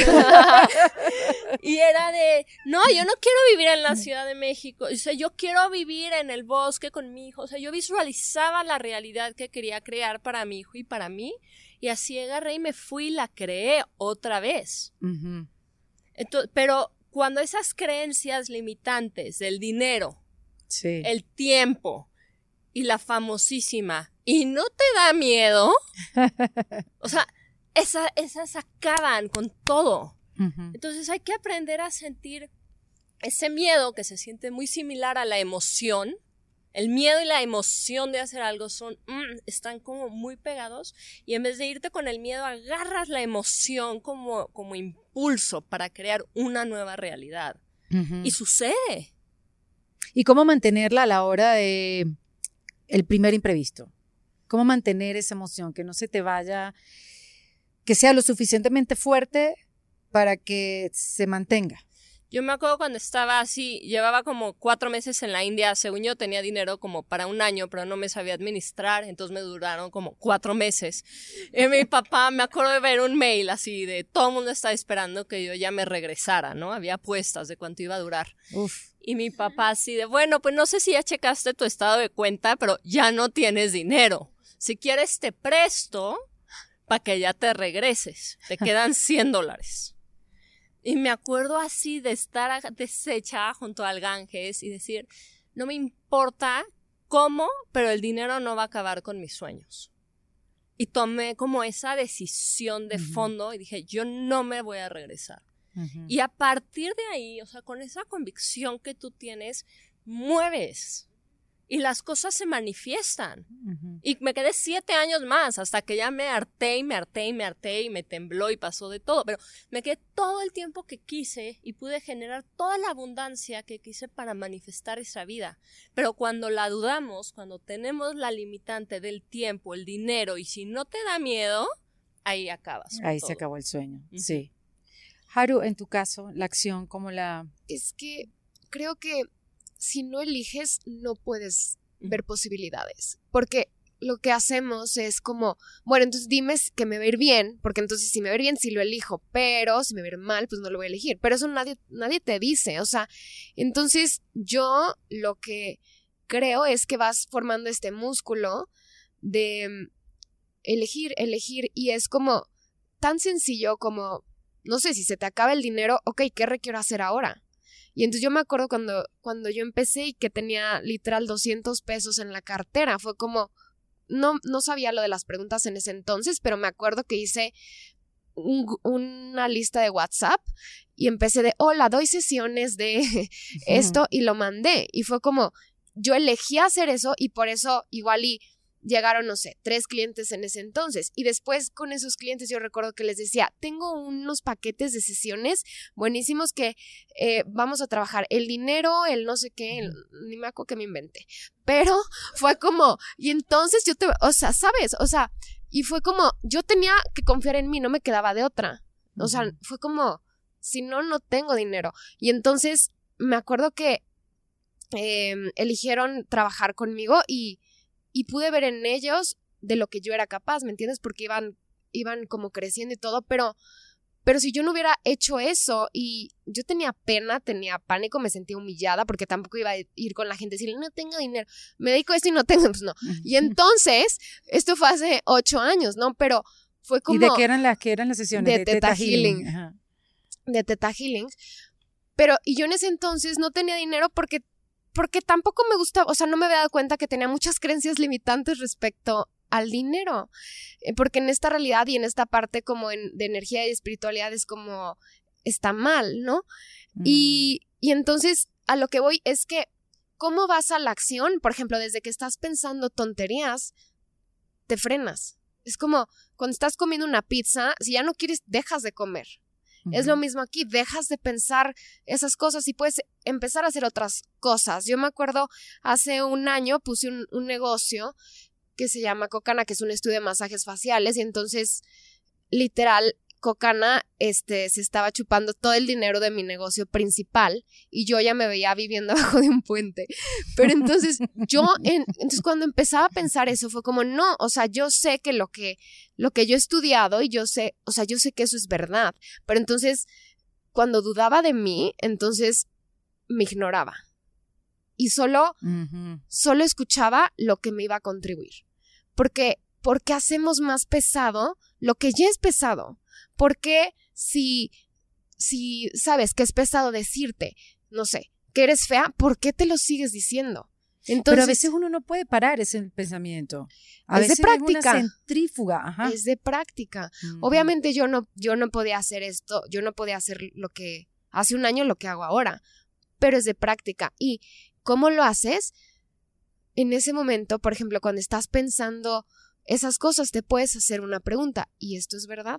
Y era de, no, yo no quiero vivir en la Ciudad de México, o sea, yo quiero vivir en el bosque con mi hijo, o sea, yo visualizaba la realidad que quería crear para mi hijo y para mí, y así agarré y me fui y la creé otra vez. Uh-huh. Entonces, pero cuando esas creencias limitantes del dinero, sí, el tiempo y la famosísima, y no te da miedo, o sea, esas acaban con todo. Uh-huh. Entonces hay que aprender a sentir ese miedo que se siente muy similar a la emoción. El miedo y la emoción de hacer algo están como muy pegados, y en vez de irte con el miedo agarras la emoción como impulso para crear una nueva realidad. Uh-huh. Y sucede. ¿Y cómo mantenerla a la hora de el primer imprevisto? ¿Cómo mantener esa emoción? Que no se te vaya... que sea lo suficientemente fuerte para que se mantenga. Yo me acuerdo cuando estaba así, llevaba como 4 meses en la India, según yo tenía dinero como para 1 año, pero no me sabía administrar, entonces me duraron como 4 meses. Y mi papá, me acuerdo de ver un mail así de todo el mundo estaba esperando que yo ya me regresara, ¿no? Había apuestas de cuánto iba a durar. Uf. Y mi papá así de, bueno, pues no sé si ya checaste tu estado de cuenta, pero ya no tienes dinero. Si quieres te presto para que ya te regreses, te quedan $100. Y me acuerdo así de estar deshecha junto al Ganges y decir, no me importa cómo, pero el dinero no va a acabar con mis sueños. Y tomé como esa decisión de fondo y dije, yo no me voy a regresar. Uh-huh. Y a partir de ahí, o sea, con esa convicción que tú tienes, mueves. y las cosas se manifiestan. Y me quedé 7 años más hasta que ya me harté y me tembló y pasó de todo. Pero me quedé todo el tiempo que quise y pude generar toda la abundancia que quise para manifestar esa vida. Pero cuando la dudamos, cuando tenemos la limitante del tiempo, el dinero, y si no te da miedo, ahí acabas. Ahí todo. se acabó el sueño, sí. Haru, en tu caso, la acción, ¿cómo la...? Es que creo que si no eliges, no puedes ver posibilidades. Porque lo que hacemos es como, bueno, entonces dime que me va a ir bien, porque entonces si me va a ir bien, sí lo elijo, pero si me va a ir mal, pues no lo voy a elegir. Pero eso nadie te dice, o sea, entonces yo lo que creo es que vas formando este músculo de elegir, y es como tan sencillo como, no sé, si se te acaba el dinero, ok, ¿qué requiero hacer ahora? Y entonces yo me acuerdo cuando yo empecé y que tenía literal 200 pesos en la cartera, fue como, no sabía lo de las preguntas en ese entonces, pero me acuerdo que hice una lista de WhatsApp y empecé de, hola, doy sesiones de esto y lo mandé. Y fue como, yo elegí hacer eso y por eso igual y llegaron, no sé, 3 clientes en ese entonces. Y después con esos clientes yo recuerdo que les decía, tengo unos paquetes de sesiones buenísimos que vamos a trabajar el dinero, el no sé qué, ni me acuerdo que me inventé. Pero fue como, y entonces o sea, ¿sabes? O sea, y fue como, yo tenía que confiar en mí, no me quedaba de otra. O sea, fue como, si no, no tengo dinero. Y entonces me acuerdo que eligieron trabajar conmigo y pude ver en ellos de lo que yo era capaz, ¿me entiendes? Porque iban como creciendo y todo, pero si yo no hubiera hecho eso y yo tenía pena, tenía pánico, me sentía humillada porque tampoco iba a ir con la gente y decirle, no tengo dinero, me dedico a esto y no tengo, pues no. Y entonces, esto fue hace 8 años, ¿no? Pero fue como... ¿Y de qué eran las sesiones? De Theta Healing. Ajá. De Theta Healing. Pero, y yo en ese entonces no tenía dinero porque tampoco me gustaba, o sea, no me había dado cuenta que tenía muchas creencias limitantes respecto al dinero, porque en esta realidad y en esta parte como de energía y espiritualidad es como está mal, ¿no? Y entonces a lo que voy es que ¿cómo vas a la acción? Por ejemplo, desde que estás pensando tonterías, te frenas. Es como cuando estás comiendo una pizza, si ya no quieres, dejas de comer. Es lo mismo aquí, dejas de pensar esas cosas y puedes empezar a hacer otras cosas. Yo me acuerdo, hace un año puse un negocio que se llama Cocana, que es un estudio de masajes faciales, y entonces, literal, Cocana se estaba chupando todo el dinero de mi negocio principal y yo ya me veía viviendo abajo de un puente. Pero entonces entonces cuando empezaba a pensar eso fue como no, o sea, yo sé que lo que yo he estudiado y yo sé que eso es verdad. Pero entonces cuando dudaba de mí, entonces me ignoraba y solo escuchaba lo que me iba a contribuir. Porque hacemos más pesado lo que ya es pesado. Porque si sabes que es pesado decirte, no sé, que eres fea, ¿por qué te lo sigues diciendo? Entonces, pero a veces uno no puede parar ese pensamiento. A veces de práctica. Es una centrífuga. Ajá. Es de práctica. Obviamente yo no podía hacer esto, yo no podía hacer lo que hace un año, lo que hago ahora, pero es de práctica. ¿Y cómo lo haces? En ese momento, por ejemplo, cuando estás pensando esas cosas, te puedes hacer una pregunta, ¿y esto es verdad?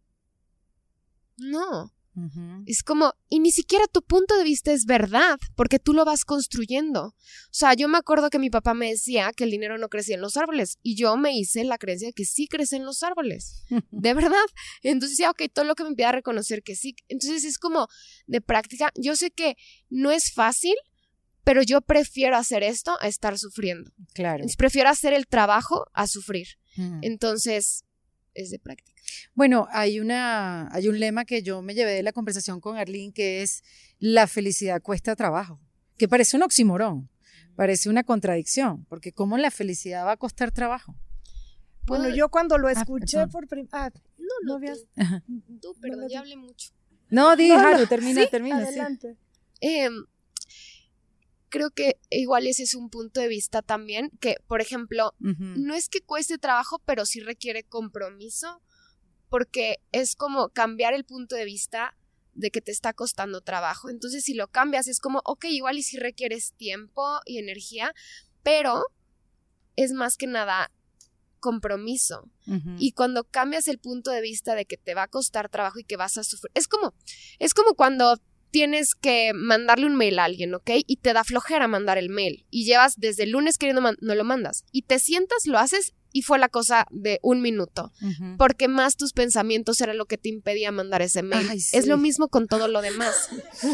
No. Es como, y ni siquiera tu punto de vista es verdad, porque tú lo vas construyendo. O sea, yo me acuerdo que mi papá me decía que el dinero no crecía en los árboles, y yo me hice la creencia de que sí crece en los árboles, de verdad. Entonces decía, ok, todo lo que me impida reconocer que sí. Entonces es como de práctica. Yo sé que no es fácil, pero yo prefiero hacer esto a estar sufriendo. Claro. Entonces prefiero hacer el trabajo a sufrir. Entonces es de práctica. Bueno, hay un lema que yo me llevé de la conversación con Arlene, que es la felicidad cuesta trabajo, que parece un oxímoron, parece una contradicción, porque ¿cómo la felicidad va a costar trabajo? Bueno, yo cuando lo escuché por perdón, ya hablé mucho. No, Haru, termina. Adelante. Sí. Creo que igual ese es un punto de vista también, que, por ejemplo, no es que cueste trabajo, pero sí requiere compromiso, porque es como cambiar el punto de vista de que te está costando trabajo. Entonces, si lo cambias, es como, ok, igual y si requieres tiempo y energía, pero es más que nada compromiso. Y cuando cambias el punto de vista de que te va a costar trabajo y que vas a sufrir, es como cuando tienes que mandarle un mail a alguien, ¿ok? Y te da flojera mandar el mail y llevas desde el lunes queriendo no lo mandas y te sientas, lo haces y fue la cosa de 1 minuto, porque más tus pensamientos era lo que te impedía mandar ese mail. Ay, sí. Es lo mismo con todo lo demás.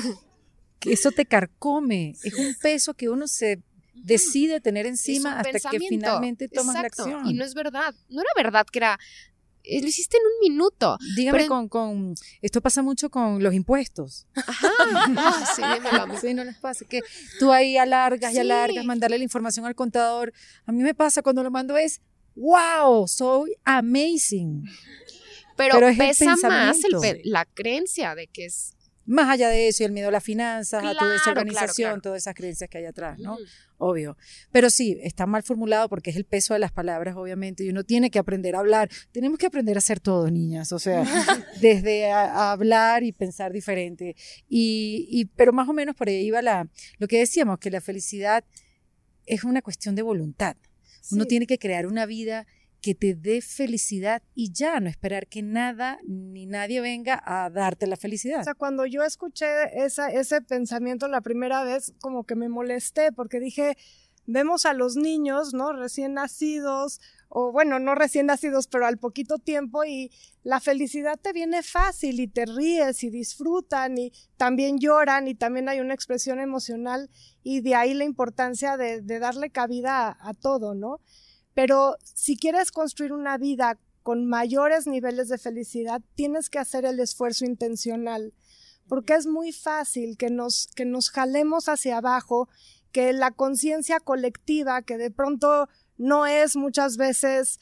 Eso te carcome, es un peso que uno se decide tener encima hasta que finalmente tomas la acción. Y no es verdad, no era verdad que era, lo hiciste en 1 minuto. Dígame, con esto pasa mucho con los impuestos. Ajá, sí, dímelo. Sí, no les pasa, que tú ahí alargas y alargas, mandarle la información al contador. A mí me pasa cuando lo mando es, wow, soy amazing. Pero es pesa más la creencia de que es... Más allá de eso, y el miedo a las finanzas, a toda esa organización, claro. todas esas creencias que hay atrás, ¿no? Obvio. Pero sí, está mal formulado porque es el peso de las palabras, obviamente, y uno tiene que aprender a hablar. Tenemos que aprender a hacer todo, niñas, o sea, desde a hablar y pensar diferente. Pero más o menos por ahí iba lo que decíamos, que la felicidad es una cuestión de voluntad. Sí. Uno tiene que crear una vida que te dé felicidad y ya, no esperar que nada ni nadie venga a darte la felicidad. O sea, cuando yo escuché ese pensamiento la primera vez, como que me molesté, porque dije, vemos a los niños, ¿no? Recién nacidos, o bueno, no recién nacidos, pero al poquito tiempo, y la felicidad te viene fácil, y te ríes, y disfrutan, y también lloran, y también hay una expresión emocional, y de ahí la importancia de darle cabida a todo, ¿no? Pero si quieres construir una vida con mayores niveles de felicidad, tienes que hacer el esfuerzo intencional, porque es muy fácil que nos jalemos hacia abajo, que la conciencia colectiva, que de pronto no es muchas veces,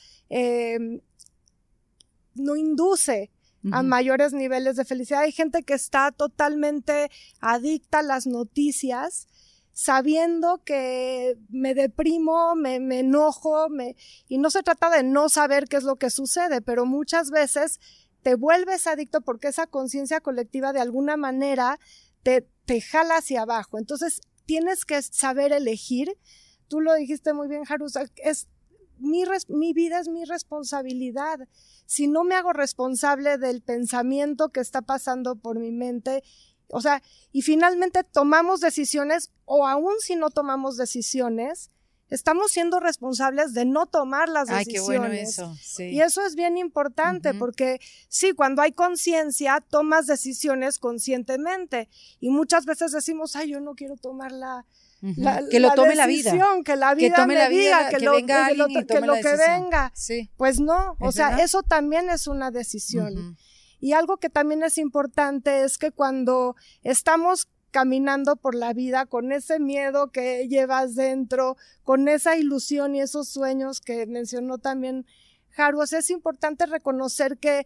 no induce a mayores niveles de felicidad. Hay gente que está totalmente adicta a las noticias, sabiendo que me deprimo, me enojo, y no se trata de no saber qué es lo que sucede, pero muchas veces te vuelves adicto porque esa conciencia colectiva de alguna manera te jala hacia abajo. Entonces tienes que saber elegir. Tú lo dijiste muy bien, Haru, mi vida es mi responsabilidad. Si no me hago responsable del pensamiento que está pasando por mi mente, o sea, y finalmente tomamos decisiones, o aún si no tomamos decisiones, estamos siendo responsables de no tomar las decisiones. Ay, qué bueno eso, sí. Y eso es bien importante, porque sí, cuando hay conciencia, tomas decisiones conscientemente, y muchas veces decimos, ay, yo no quiero tomar que lo tome la vida, que la vida me diga, que venga alguien y tome la decisión. Que venga. Sí. Pues no, o sea, eso también es una decisión. Y algo que también es importante es que cuando estamos caminando por la vida con ese miedo que llevas dentro, con esa ilusión y esos sueños que mencionó también Haru, es importante reconocer que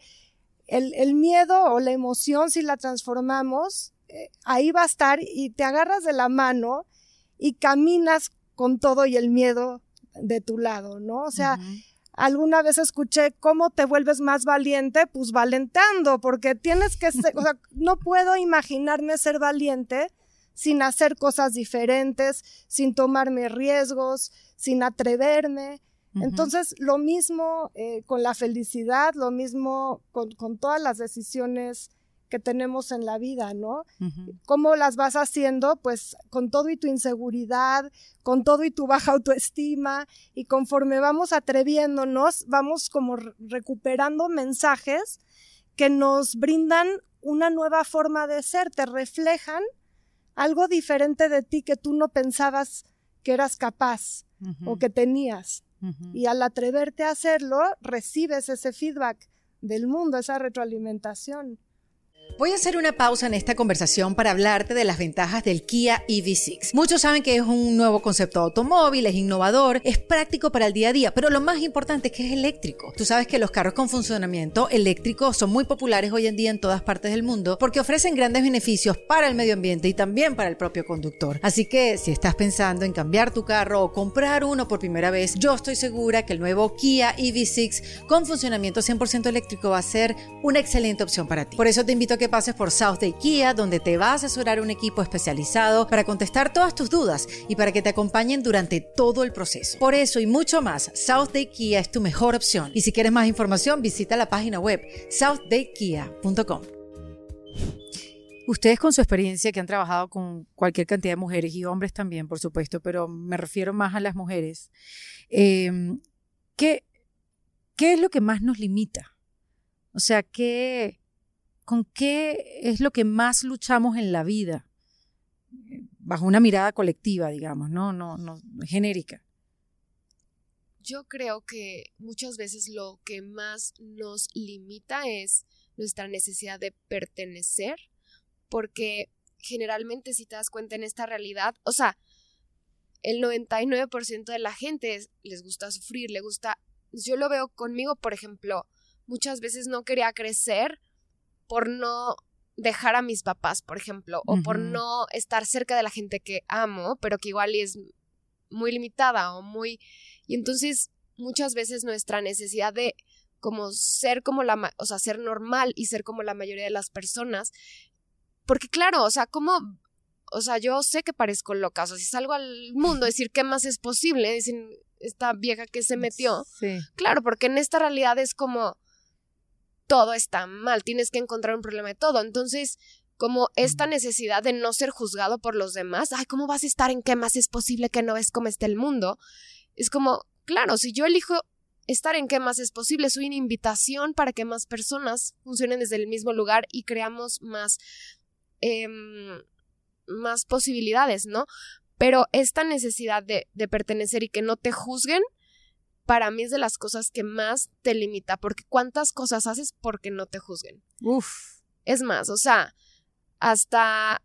el miedo o la emoción, si la transformamos, ahí va a estar, y te agarras de la mano y caminas con todo y el miedo de tu lado, ¿no? O sea, alguna vez escuché, ¿cómo te vuelves más valiente? Pues valenteando, porque tienes que ser, o sea, no puedo imaginarme ser valiente sin hacer cosas diferentes, sin tomarme riesgos, sin atreverme. Entonces, lo mismo con la felicidad, lo mismo con todas las decisiones que tenemos en la vida, ¿no? ¿Cómo las vas haciendo? Pues con todo y tu inseguridad, con todo y tu baja autoestima, y conforme vamos atreviéndonos, vamos como recuperando mensajes que nos brindan una nueva forma de ser, te reflejan algo diferente de ti que tú no pensabas que eras capaz o que tenías. Y al atreverte a hacerlo, recibes ese feedback del mundo, esa retroalimentación. Voy a hacer una pausa en esta conversación para hablarte de las ventajas del Kia EV6. Muchos saben que es un nuevo concepto de automóvil, es innovador, es práctico para el día a día, pero lo más importante es que es eléctrico. Tú sabes que los carros con funcionamiento eléctrico son muy populares hoy en día en todas partes del mundo porque ofrecen grandes beneficios para el medio ambiente y también para el propio conductor. Así que si estás pensando en cambiar tu carro o comprar uno por primera vez, yo estoy segura que el nuevo Kia EV6 con funcionamiento 100% eléctrico va a ser una excelente opción para ti. Por eso te invito invito a que pases por South Day Kia, donde te va a asesorar un equipo especializado para contestar todas tus dudas y para que te acompañen durante todo el proceso. Por eso y mucho más, South Day Kia es tu mejor opción. Y si quieres más información, visita la página web southdaykia.com. Ustedes con su experiencia que han trabajado con cualquier cantidad de mujeres y hombres también, por supuesto, pero me refiero más a las mujeres, ¿qué es lo que más nos limita? O sea, ¿con qué es lo que más luchamos en la vida? Bajo una mirada colectiva, digamos, no genérica. Yo creo que muchas veces lo que más nos limita es nuestra necesidad de pertenecer, porque generalmente, si te das cuenta en esta realidad, o sea, el 99% de la gente les gusta sufrir, le gusta. Yo lo veo conmigo, por ejemplo, muchas veces no quería crecer por no dejar a mis papás, por ejemplo, o por no estar cerca de la gente que amo, pero que igual es muy limitada o muy. Y entonces muchas veces nuestra necesidad de como ser como ser normal y ser como la mayoría de las personas, porque claro, yo sé que parezco loca, o sea, si salgo al mundo a decir qué más es posible, dicen esta vieja que se metió, sí. Claro, porque en esta realidad es como todo está mal, tienes que encontrar un problema de todo, entonces como esta necesidad de no ser juzgado por los demás, ay, ¿cómo vas a estar en qué más es posible que no ves cómo está el mundo? Es como, claro, si yo elijo estar en qué más es posible, soy una invitación para que más personas funcionen desde el mismo lugar y creamos más posibilidades, ¿no? Pero esta necesidad de pertenecer y que no te juzguen, para mí es de las cosas que más te limita, porque ¿cuántas cosas haces porque no te juzguen? Uf. Es más, o sea, hasta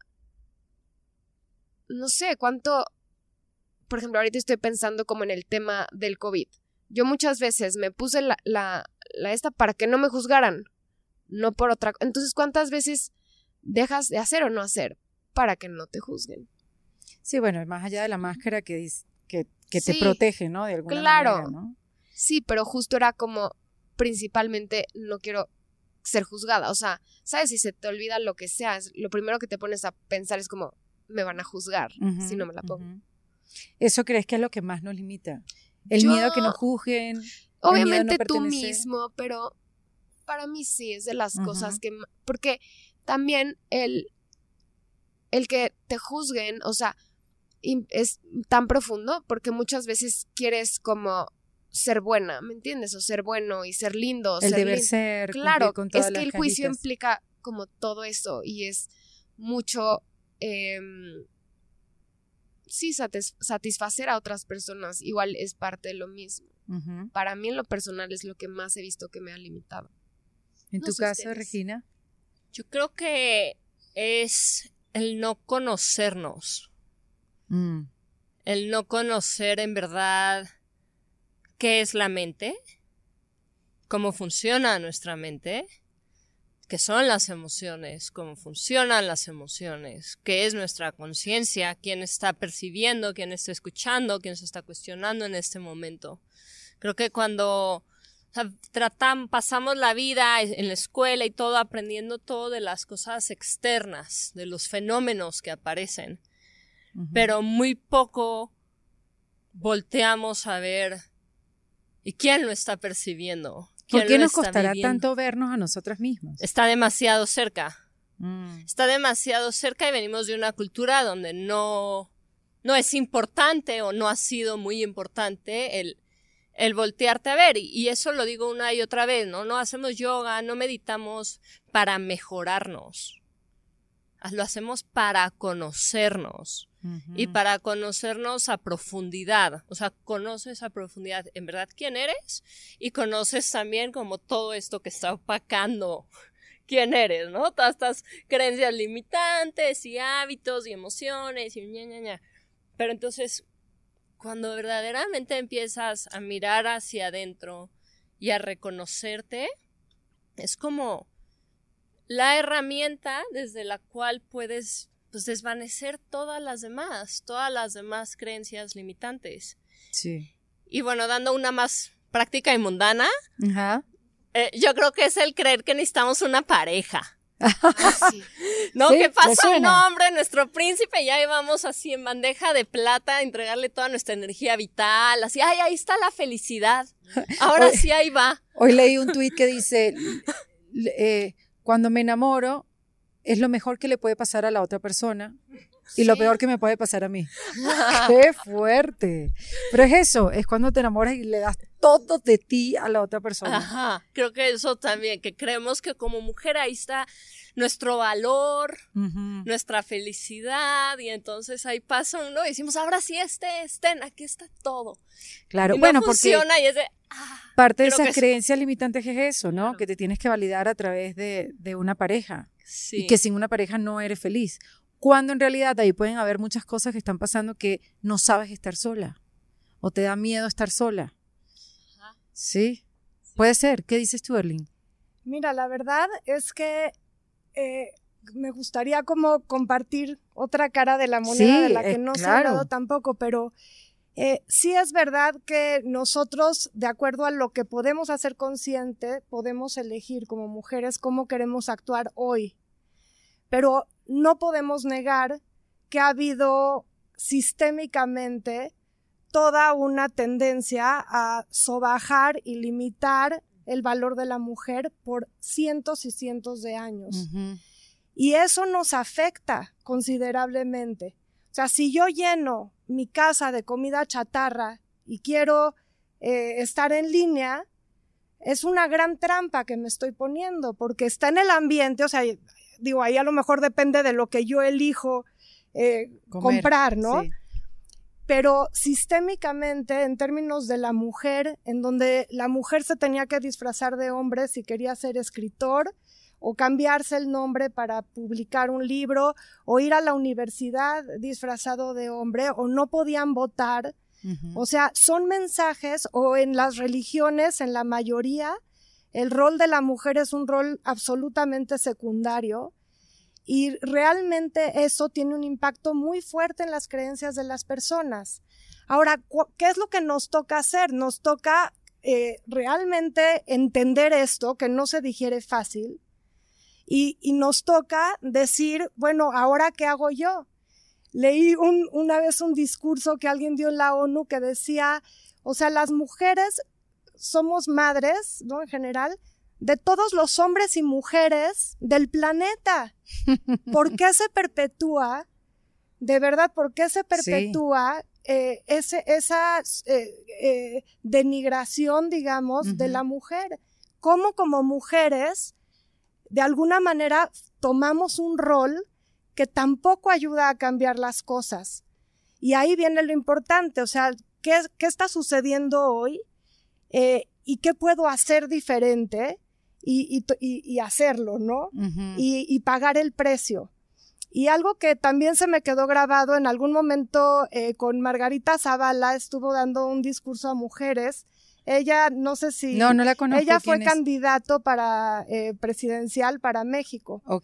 no sé cuánto, por ejemplo, ahorita estoy pensando como en el tema del COVID. Yo muchas veces me puse la esta para que no me juzgaran, no por otra. Entonces, ¿cuántas veces dejas de hacer o no hacer para que no te juzguen? Sí, bueno, más allá de la máscara que sí, te protege, ¿no? De alguna manera, ¿no? Sí, pero justo era como, principalmente, no quiero ser juzgada. O sea, ¿sabes? Si se te olvida lo que sea, lo primero que te pones a pensar es como, me van a juzgar si no me la pongo. ¿Eso crees que es lo que más nos limita? El miedo a que nos juzguen. Obviamente tú mismo, pero para mí sí es de las cosas que... Porque también el que te juzguen, o sea, es tan profundo porque muchas veces quieres como ser buena, ¿me entiendes? O ser bueno y ser lindo. El deber ser. Claro, con todas es que las el juicio cajitas. implica como todo eso y es mucho... sí, satisfacer a otras personas igual es parte de lo mismo. Para mí en lo personal es lo que más he visto que me ha limitado. ¿En tu caso, Regina? Yo creo que es el no conocernos. El no conocer en verdad qué es la mente, cómo funciona nuestra mente, qué son las emociones, cómo funcionan las emociones, qué es nuestra conciencia, quién está percibiendo, quién está escuchando, quién se está cuestionando en este momento. Creo que cuando pasamos la vida en la escuela y todo, aprendiendo todo de las cosas externas, de los fenómenos que aparecen, pero muy poco volteamos a ver ¿y quién lo está percibiendo? ¿Por qué nos costará tanto vernos a nosotras mismas? Está demasiado cerca. Está demasiado cerca y venimos de una cultura donde no es importante o no ha sido muy importante el voltearte a ver. Y eso lo digo una y otra vez, ¿no? No hacemos yoga, no meditamos para mejorarnos. Lo hacemos para conocernos. Y para conocernos a profundidad, o sea, conoces a profundidad en verdad quién eres y conoces también como todo esto que está opacando quién eres, ¿no? Todas estas creencias limitantes y hábitos y emociones y ña. Pero entonces, cuando verdaderamente empiezas a mirar hacia adentro y a reconocerte, es como la herramienta desde la cual puedes desvanecer todas las demás creencias limitantes. Sí. Y bueno, dando una más práctica y mundana, yo creo que es el creer que necesitamos una pareja. Sí. ¿No? Sí, ¿Qué ¿le pasa? Un suena? hombre, nuestro príncipe, ya íbamos así en bandeja de plata a entregarle toda nuestra energía vital, así, ay, ahí está la felicidad. Ahora sí, ahí va. Hoy leí un tuit que dice, cuando me enamoro, es lo mejor que le puede pasar a la otra persona y lo peor que me puede pasar a mí. ¡Qué fuerte! Pero es eso, es cuando te enamoras y le das todo de ti a la otra persona. Ajá, creo que eso también, que creemos que como mujer ahí está nuestro valor, nuestra felicidad, y entonces ahí pasa uno y decimos, ahora sí estén, aquí está todo. Claro, Y no bueno, funciona porque y es de, parte de creo esas que creencias limitantes es eso, ¿no? Claro. Que te tienes que validar a través de una pareja. sí. Y que sin una pareja no eres feliz. Cuando en realidad ahí pueden haber muchas cosas que están pasando que no sabes estar sola o te da miedo estar sola. ¿Sí? Puede ser. ¿Qué dices tú, Erling? Mira, la verdad es que me gustaría como compartir otra cara de la moneda Sí, de la que no se ha claro. hablado tampoco, pero sí es verdad que nosotros, de acuerdo a lo que podemos hacer consciente, podemos elegir como mujeres cómo queremos actuar hoy. Pero no podemos negar que ha habido sistémicamente toda una tendencia a sobajar y limitar el valor de la mujer por cientos y cientos de años. Y eso nos afecta considerablemente. O sea, si yo lleno mi casa de comida chatarra y quiero estar en línea, es una gran trampa que me estoy poniendo, porque está en el ambiente, o sea, digo, ahí a lo mejor depende de lo que yo elijo comprar, ¿no? Sí. Pero sistémicamente, en términos de la mujer, en donde la mujer se tenía que disfrazar de hombre si quería ser escritor, o cambiarse el nombre para publicar un libro, o ir a la universidad disfrazado de hombre, o no podían votar. O sea, son mensajes, o en las religiones, en la mayoría, el rol de la mujer es un rol absolutamente secundario, y realmente eso tiene un impacto muy fuerte en las creencias de las personas. Ahora, ¿qué es lo que nos toca hacer? Nos toca realmente entender esto, que no se digiere fácil, y nos toca decir, bueno, ¿ahora qué hago yo? Leí una vez un discurso que alguien dio en la ONU que decía, o sea, las mujeres somos madres, ¿no? En general, de todos los hombres y mujeres del planeta. ¿Por qué se perpetúa, de verdad, por qué se perpetúa esa denigración, digamos, de la mujer? ¿Cómo como mujeres, de alguna manera, tomamos un rol que tampoco ayuda a cambiar las cosas? Y ahí viene lo importante, o sea, ¿qué está sucediendo hoy? ¿Y qué puedo hacer diferente? Y hacerlo, ¿no? Y pagar el precio. Y algo que también se me quedó grabado en algún momento con Margarita Zavala, estuvo dando un discurso a mujeres. Ella, no sé si... No la conozco. Ella fue ¿Quién es? candidato para presidencial para México. Ok.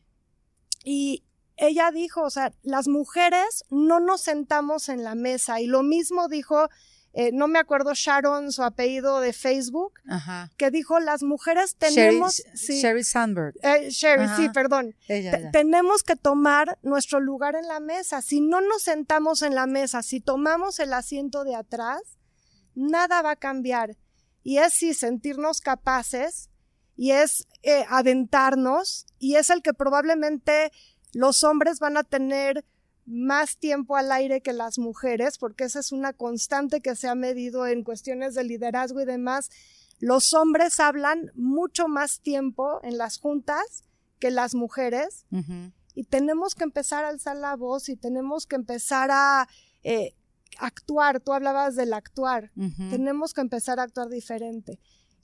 Y ella dijo, o sea, las mujeres no nos sentamos en la mesa. Y lo mismo dijo, no me acuerdo Sharon, su apellido de Facebook, que dijo, las mujeres tenemos... Sheryl Sandberg. Sherry, sí, perdón. Ella. Tenemos que tomar nuestro lugar en la mesa. Si no nos sentamos en la mesa, si tomamos el asiento de atrás, nada va a cambiar. Y es sí sentirnos capaces, y es aventarnos, y es el que probablemente los hombres van a tener más tiempo al aire que las mujeres, porque esa es una constante que se ha medido en cuestiones de liderazgo y demás. Los hombres hablan mucho más tiempo en las juntas que las mujeres, y tenemos que empezar a alzar la voz, y tenemos que empezar a actuar. Tú hablabas del actuar. Tenemos que empezar a actuar diferente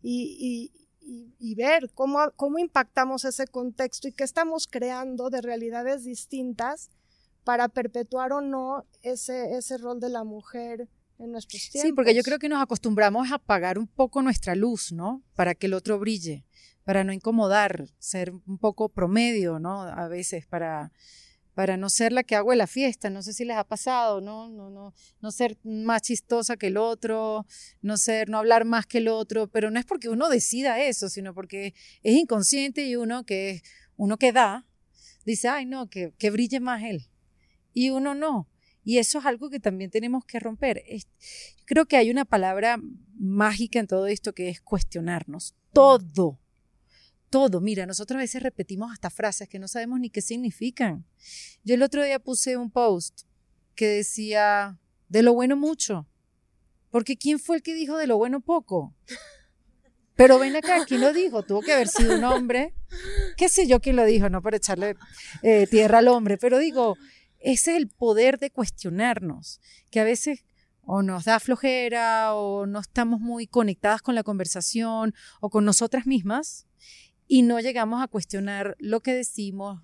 y ver cómo impactamos ese contexto y qué estamos creando de realidades distintas para perpetuar o no ese rol de la mujer en nuestros tiempos. Sí, porque yo creo que nos acostumbramos a apagar un poco nuestra luz, ¿no? Para que el otro brille, para no incomodar, ser un poco promedio, ¿no? A veces para no ser la que hago de la fiesta. No sé si les ha pasado, no ser más chistosa que el otro, no hablar más que el otro, pero no es porque uno decida eso, sino porque es inconsciente, y uno que es uno que da, dice, ay no, que brille más él. Y uno no. Y eso es algo que también tenemos que romper. Creo que hay una palabra mágica en todo esto que es cuestionarnos. Todo. Mira, nosotros a veces repetimos hasta frases que no sabemos ni qué significan. Yo el otro día puse un post que decía, de lo bueno mucho. Porque ¿quién fue el que dijo de lo bueno poco? Pero ven acá, ¿quién lo dijo? Tuvo que haber sido un hombre. ¿Qué sé yo quién lo dijo? No para echarle tierra al hombre, pero digo, ese es el poder de cuestionarnos, que a veces o nos da flojera o no estamos muy conectadas con la conversación o con nosotras mismas y no llegamos a cuestionar lo que decimos,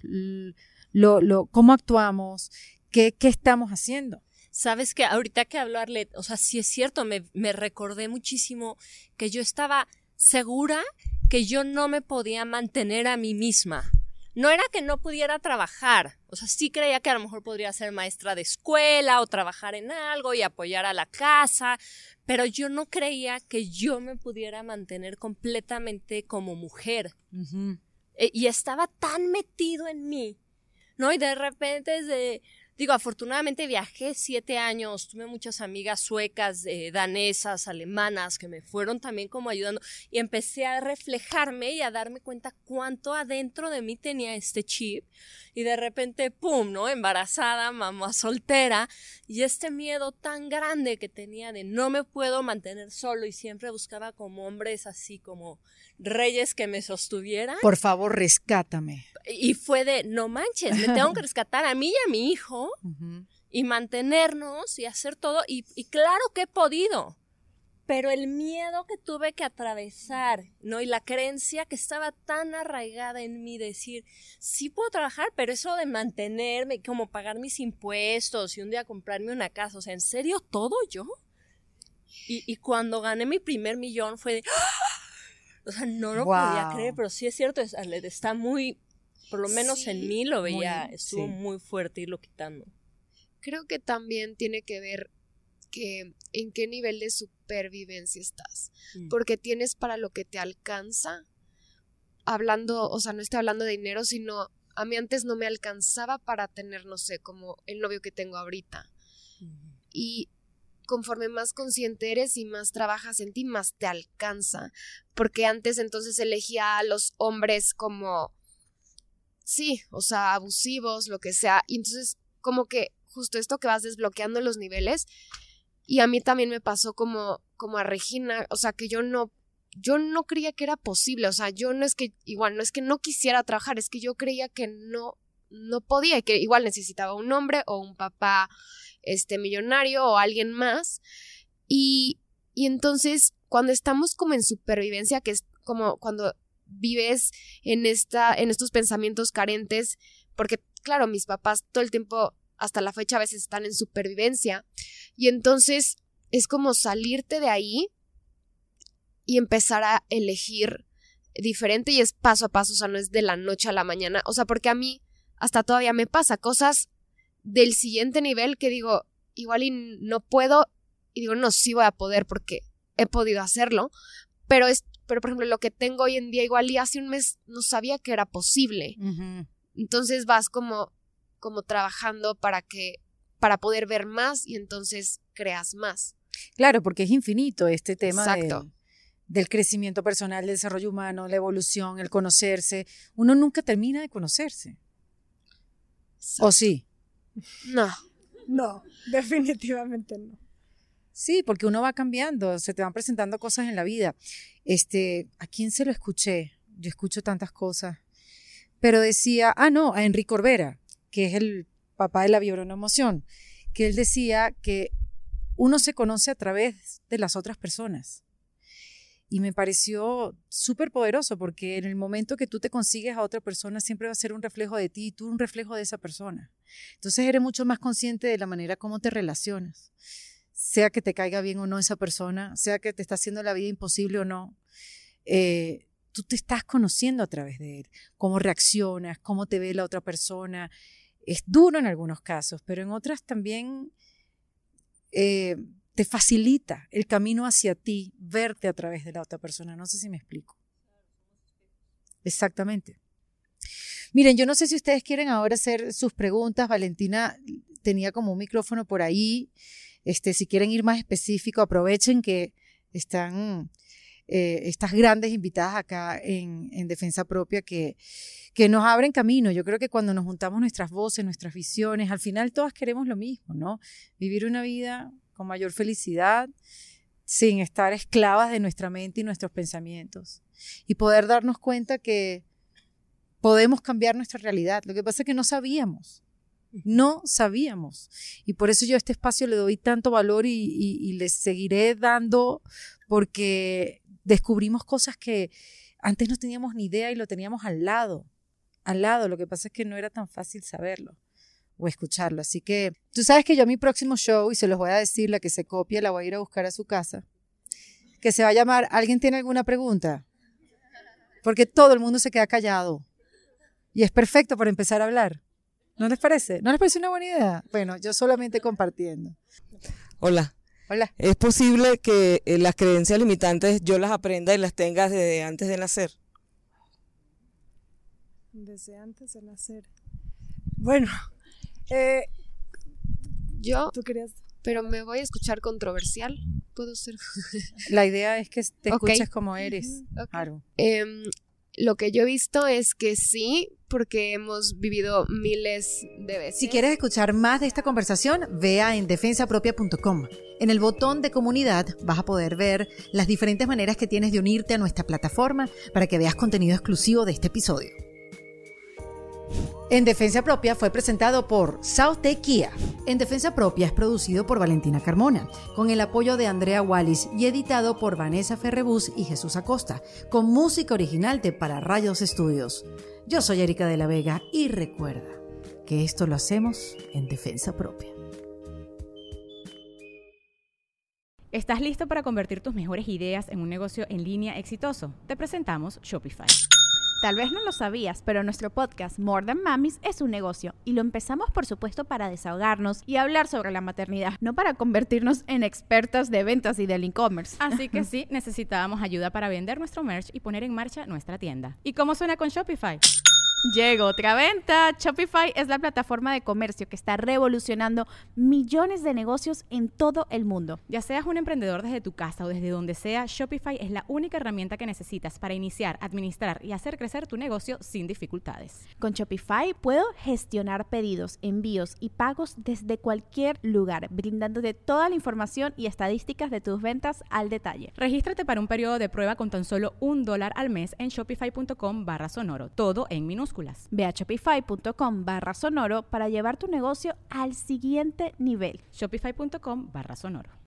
cómo actuamos, qué estamos haciendo. Sabes que ahorita que habló Arlet, o sea, sí es cierto, me recordé muchísimo que yo estaba segura que yo no me podía mantener a mí misma. No era que no pudiera trabajar, o sea, sí creía que a lo mejor podría ser maestra de escuela o trabajar en algo y apoyar a la casa, pero yo no creía que yo me pudiera mantener completamente como mujer. Uh-huh. Y estaba tan metido en mí, ¿no? Y de repente afortunadamente viajé 7 años, tuve muchas amigas suecas, danesas, alemanas, que me fueron también como ayudando y empecé a reflejarme y a darme cuenta cuánto adentro de mí tenía este chip y de repente, ¡pum!, ¿no? Embarazada, mamá soltera y este miedo tan grande que tenía de no me puedo mantener solo y siempre buscaba como hombres así como reyes que me sostuvieran. Por favor, rescátame. Y fue de, no manches, me tengo que rescatar a mí y a mi hijo uh-huh. y mantenernos y hacer todo. Y claro que he podido, pero el miedo que tuve que atravesar, ¿no? Y la creencia que estaba tan arraigada en mí, decir, sí puedo trabajar, pero eso de mantenerme, como pagar mis impuestos y un día comprarme una casa, o sea, ¿en serio todo yo? Y cuando gané mi primer millón fue de, ¡ah! O sea, no lo podía creer, pero sí es cierto, está muy... Por lo menos sí, en mí lo veía, estuvo muy fuerte irlo quitando. Creo que también tiene que ver que en qué nivel de supervivencia estás. Porque tienes para lo que te alcanza. Hablando, o sea, no estoy hablando de dinero, sino a mí antes no me alcanzaba para tener, no sé, como el novio que tengo ahorita. Y conforme más consciente eres y más trabajas en ti, más te alcanza. Porque antes entonces elegía a los hombres como... Sí, o sea, abusivos, lo que sea. Y entonces, como que justo esto que vas desbloqueando los niveles. Y a mí también me pasó como a Regina. O sea, que yo no creía que era posible. O sea, yo no es que no quisiera trabajar. Es que yo creía que no podía. Y que igual necesitaba un hombre o un papá millonario o alguien más. Y entonces, cuando estamos como en supervivencia, que es como cuando... vives en estos pensamientos carentes, porque claro, mis papás todo el tiempo, hasta la fecha a veces están en supervivencia, y entonces es como salirte de ahí y empezar a elegir diferente, y es paso a paso, o sea, no es de la noche a la mañana, o sea, porque a mí hasta todavía me pasa cosas del siguiente nivel que digo, igual y no puedo, y digo, no, sí voy a poder porque he podido hacerlo, pero por ejemplo, lo que tengo hoy en día, igual y hace un mes no sabía que era posible. Uh-huh. Entonces vas como trabajando para poder ver más y entonces creas más. Claro, porque es infinito este tema del crecimiento personal, del desarrollo humano, la evolución, el conocerse. Uno nunca termina de conocerse. Exacto. ¿O sí? No, definitivamente no. Sí, porque uno va cambiando, se te van presentando cosas en la vida. ¿A quién se lo escuché? Yo escucho tantas cosas. Pero decía, a Enrique Corbera, que es el papá de la bioneuroemoción, que él decía que uno se conoce a través de las otras personas. Y me pareció súper poderoso, porque en el momento que tú te consigues a otra persona, siempre va a ser un reflejo de ti y tú un reflejo de esa persona. Entonces eres mucho más consciente de la manera como te relacionas. Sea que te caiga bien o no esa persona, sea que te está haciendo la vida imposible o no, tú te estás conociendo a través de él, cómo reaccionas, cómo te ve la otra persona. Es duro en algunos casos, pero en otras también te facilita el camino hacia ti, verte a través de la otra persona. No sé si me explico. Exactamente. Miren, yo no sé si ustedes quieren ahora hacer sus preguntas. Valentina tenía como un micrófono por ahí. Si quieren ir más específico, aprovechen que están estas grandes invitadas acá en Defensa Propia que nos abren camino. Yo creo que cuando nos juntamos nuestras voces, nuestras visiones, al final todas queremos lo mismo, ¿no? Vivir una vida con mayor felicidad, sin estar esclavas de nuestra mente y nuestros pensamientos. Y poder darnos cuenta que podemos cambiar nuestra realidad. Lo que pasa es que no sabíamos. Y por eso yo a este espacio le doy tanto valor y les seguiré dando, porque descubrimos cosas que antes no teníamos ni idea y lo teníamos al lado. Lo que pasa es que no era tan fácil saberlo o escucharlo. Así que tú sabes que yo a mi próximo show, y se los voy a decir, la que se copie la voy a ir a buscar a su casa, que se va a llamar ¿Alguien tiene alguna pregunta? Porque todo el mundo se queda callado y es perfecto para empezar a hablar. ¿No les parece? ¿No les parece una buena idea? Bueno, yo solamente compartiendo. Hola. ¿Es posible que las creencias limitantes yo las aprenda y las tenga desde antes de nacer? Desde antes de nacer. Bueno, ¿Tú querías? Pero me voy a escuchar controversial. ¿Puedo ser? La idea es que te escuches como eres. Claro. Lo que yo he visto es que sí, porque hemos vivido miles de veces. Si quieres escuchar más de esta conversación, vea en defensapropia.com. En el botón de comunidad vas a poder ver las diferentes maneras que tienes de unirte a nuestra plataforma para que veas contenido exclusivo de este episodio. En Defensa Propia fue presentado por Southtech Kia. En Defensa Propia es producido por Valentina Carmona, con el apoyo de Andrea Wallis y editado por Vanessa Ferrebus y Jesús Acosta, con música original de Para Rayos Estudios. Yo soy Erika de la Vega y recuerda que esto lo hacemos en Defensa Propia. ¿Estás listo para convertir tus mejores ideas en un negocio en línea exitoso? Te presentamos Shopify. Tal vez no lo sabías, pero nuestro podcast More Than Mamis es un negocio y lo empezamos por supuesto para desahogarnos y hablar sobre la maternidad, no para convertirnos en expertas de ventas y del e-commerce. Así que sí, necesitábamos ayuda para vender nuestro merch y poner en marcha nuestra tienda. ¿Y cómo suena con Shopify? Llegó otra venta. Shopify es la plataforma de comercio que está revolucionando millones de negocios en todo el mundo. Ya seas un emprendedor desde tu casa o desde donde sea, Shopify es la única herramienta que necesitas para iniciar, administrar y hacer crecer tu negocio sin dificultades. Con Shopify puedo gestionar pedidos, envíos y pagos desde cualquier lugar, brindándote toda la información y estadísticas de tus ventas al detalle. Regístrate para un periodo de prueba con tan solo $1 al mes en shopify.com/sonoro, todo en minúsculas. Ve a shopify.com/sonoro para llevar tu negocio al siguiente nivel. Shopify.com/sonoro.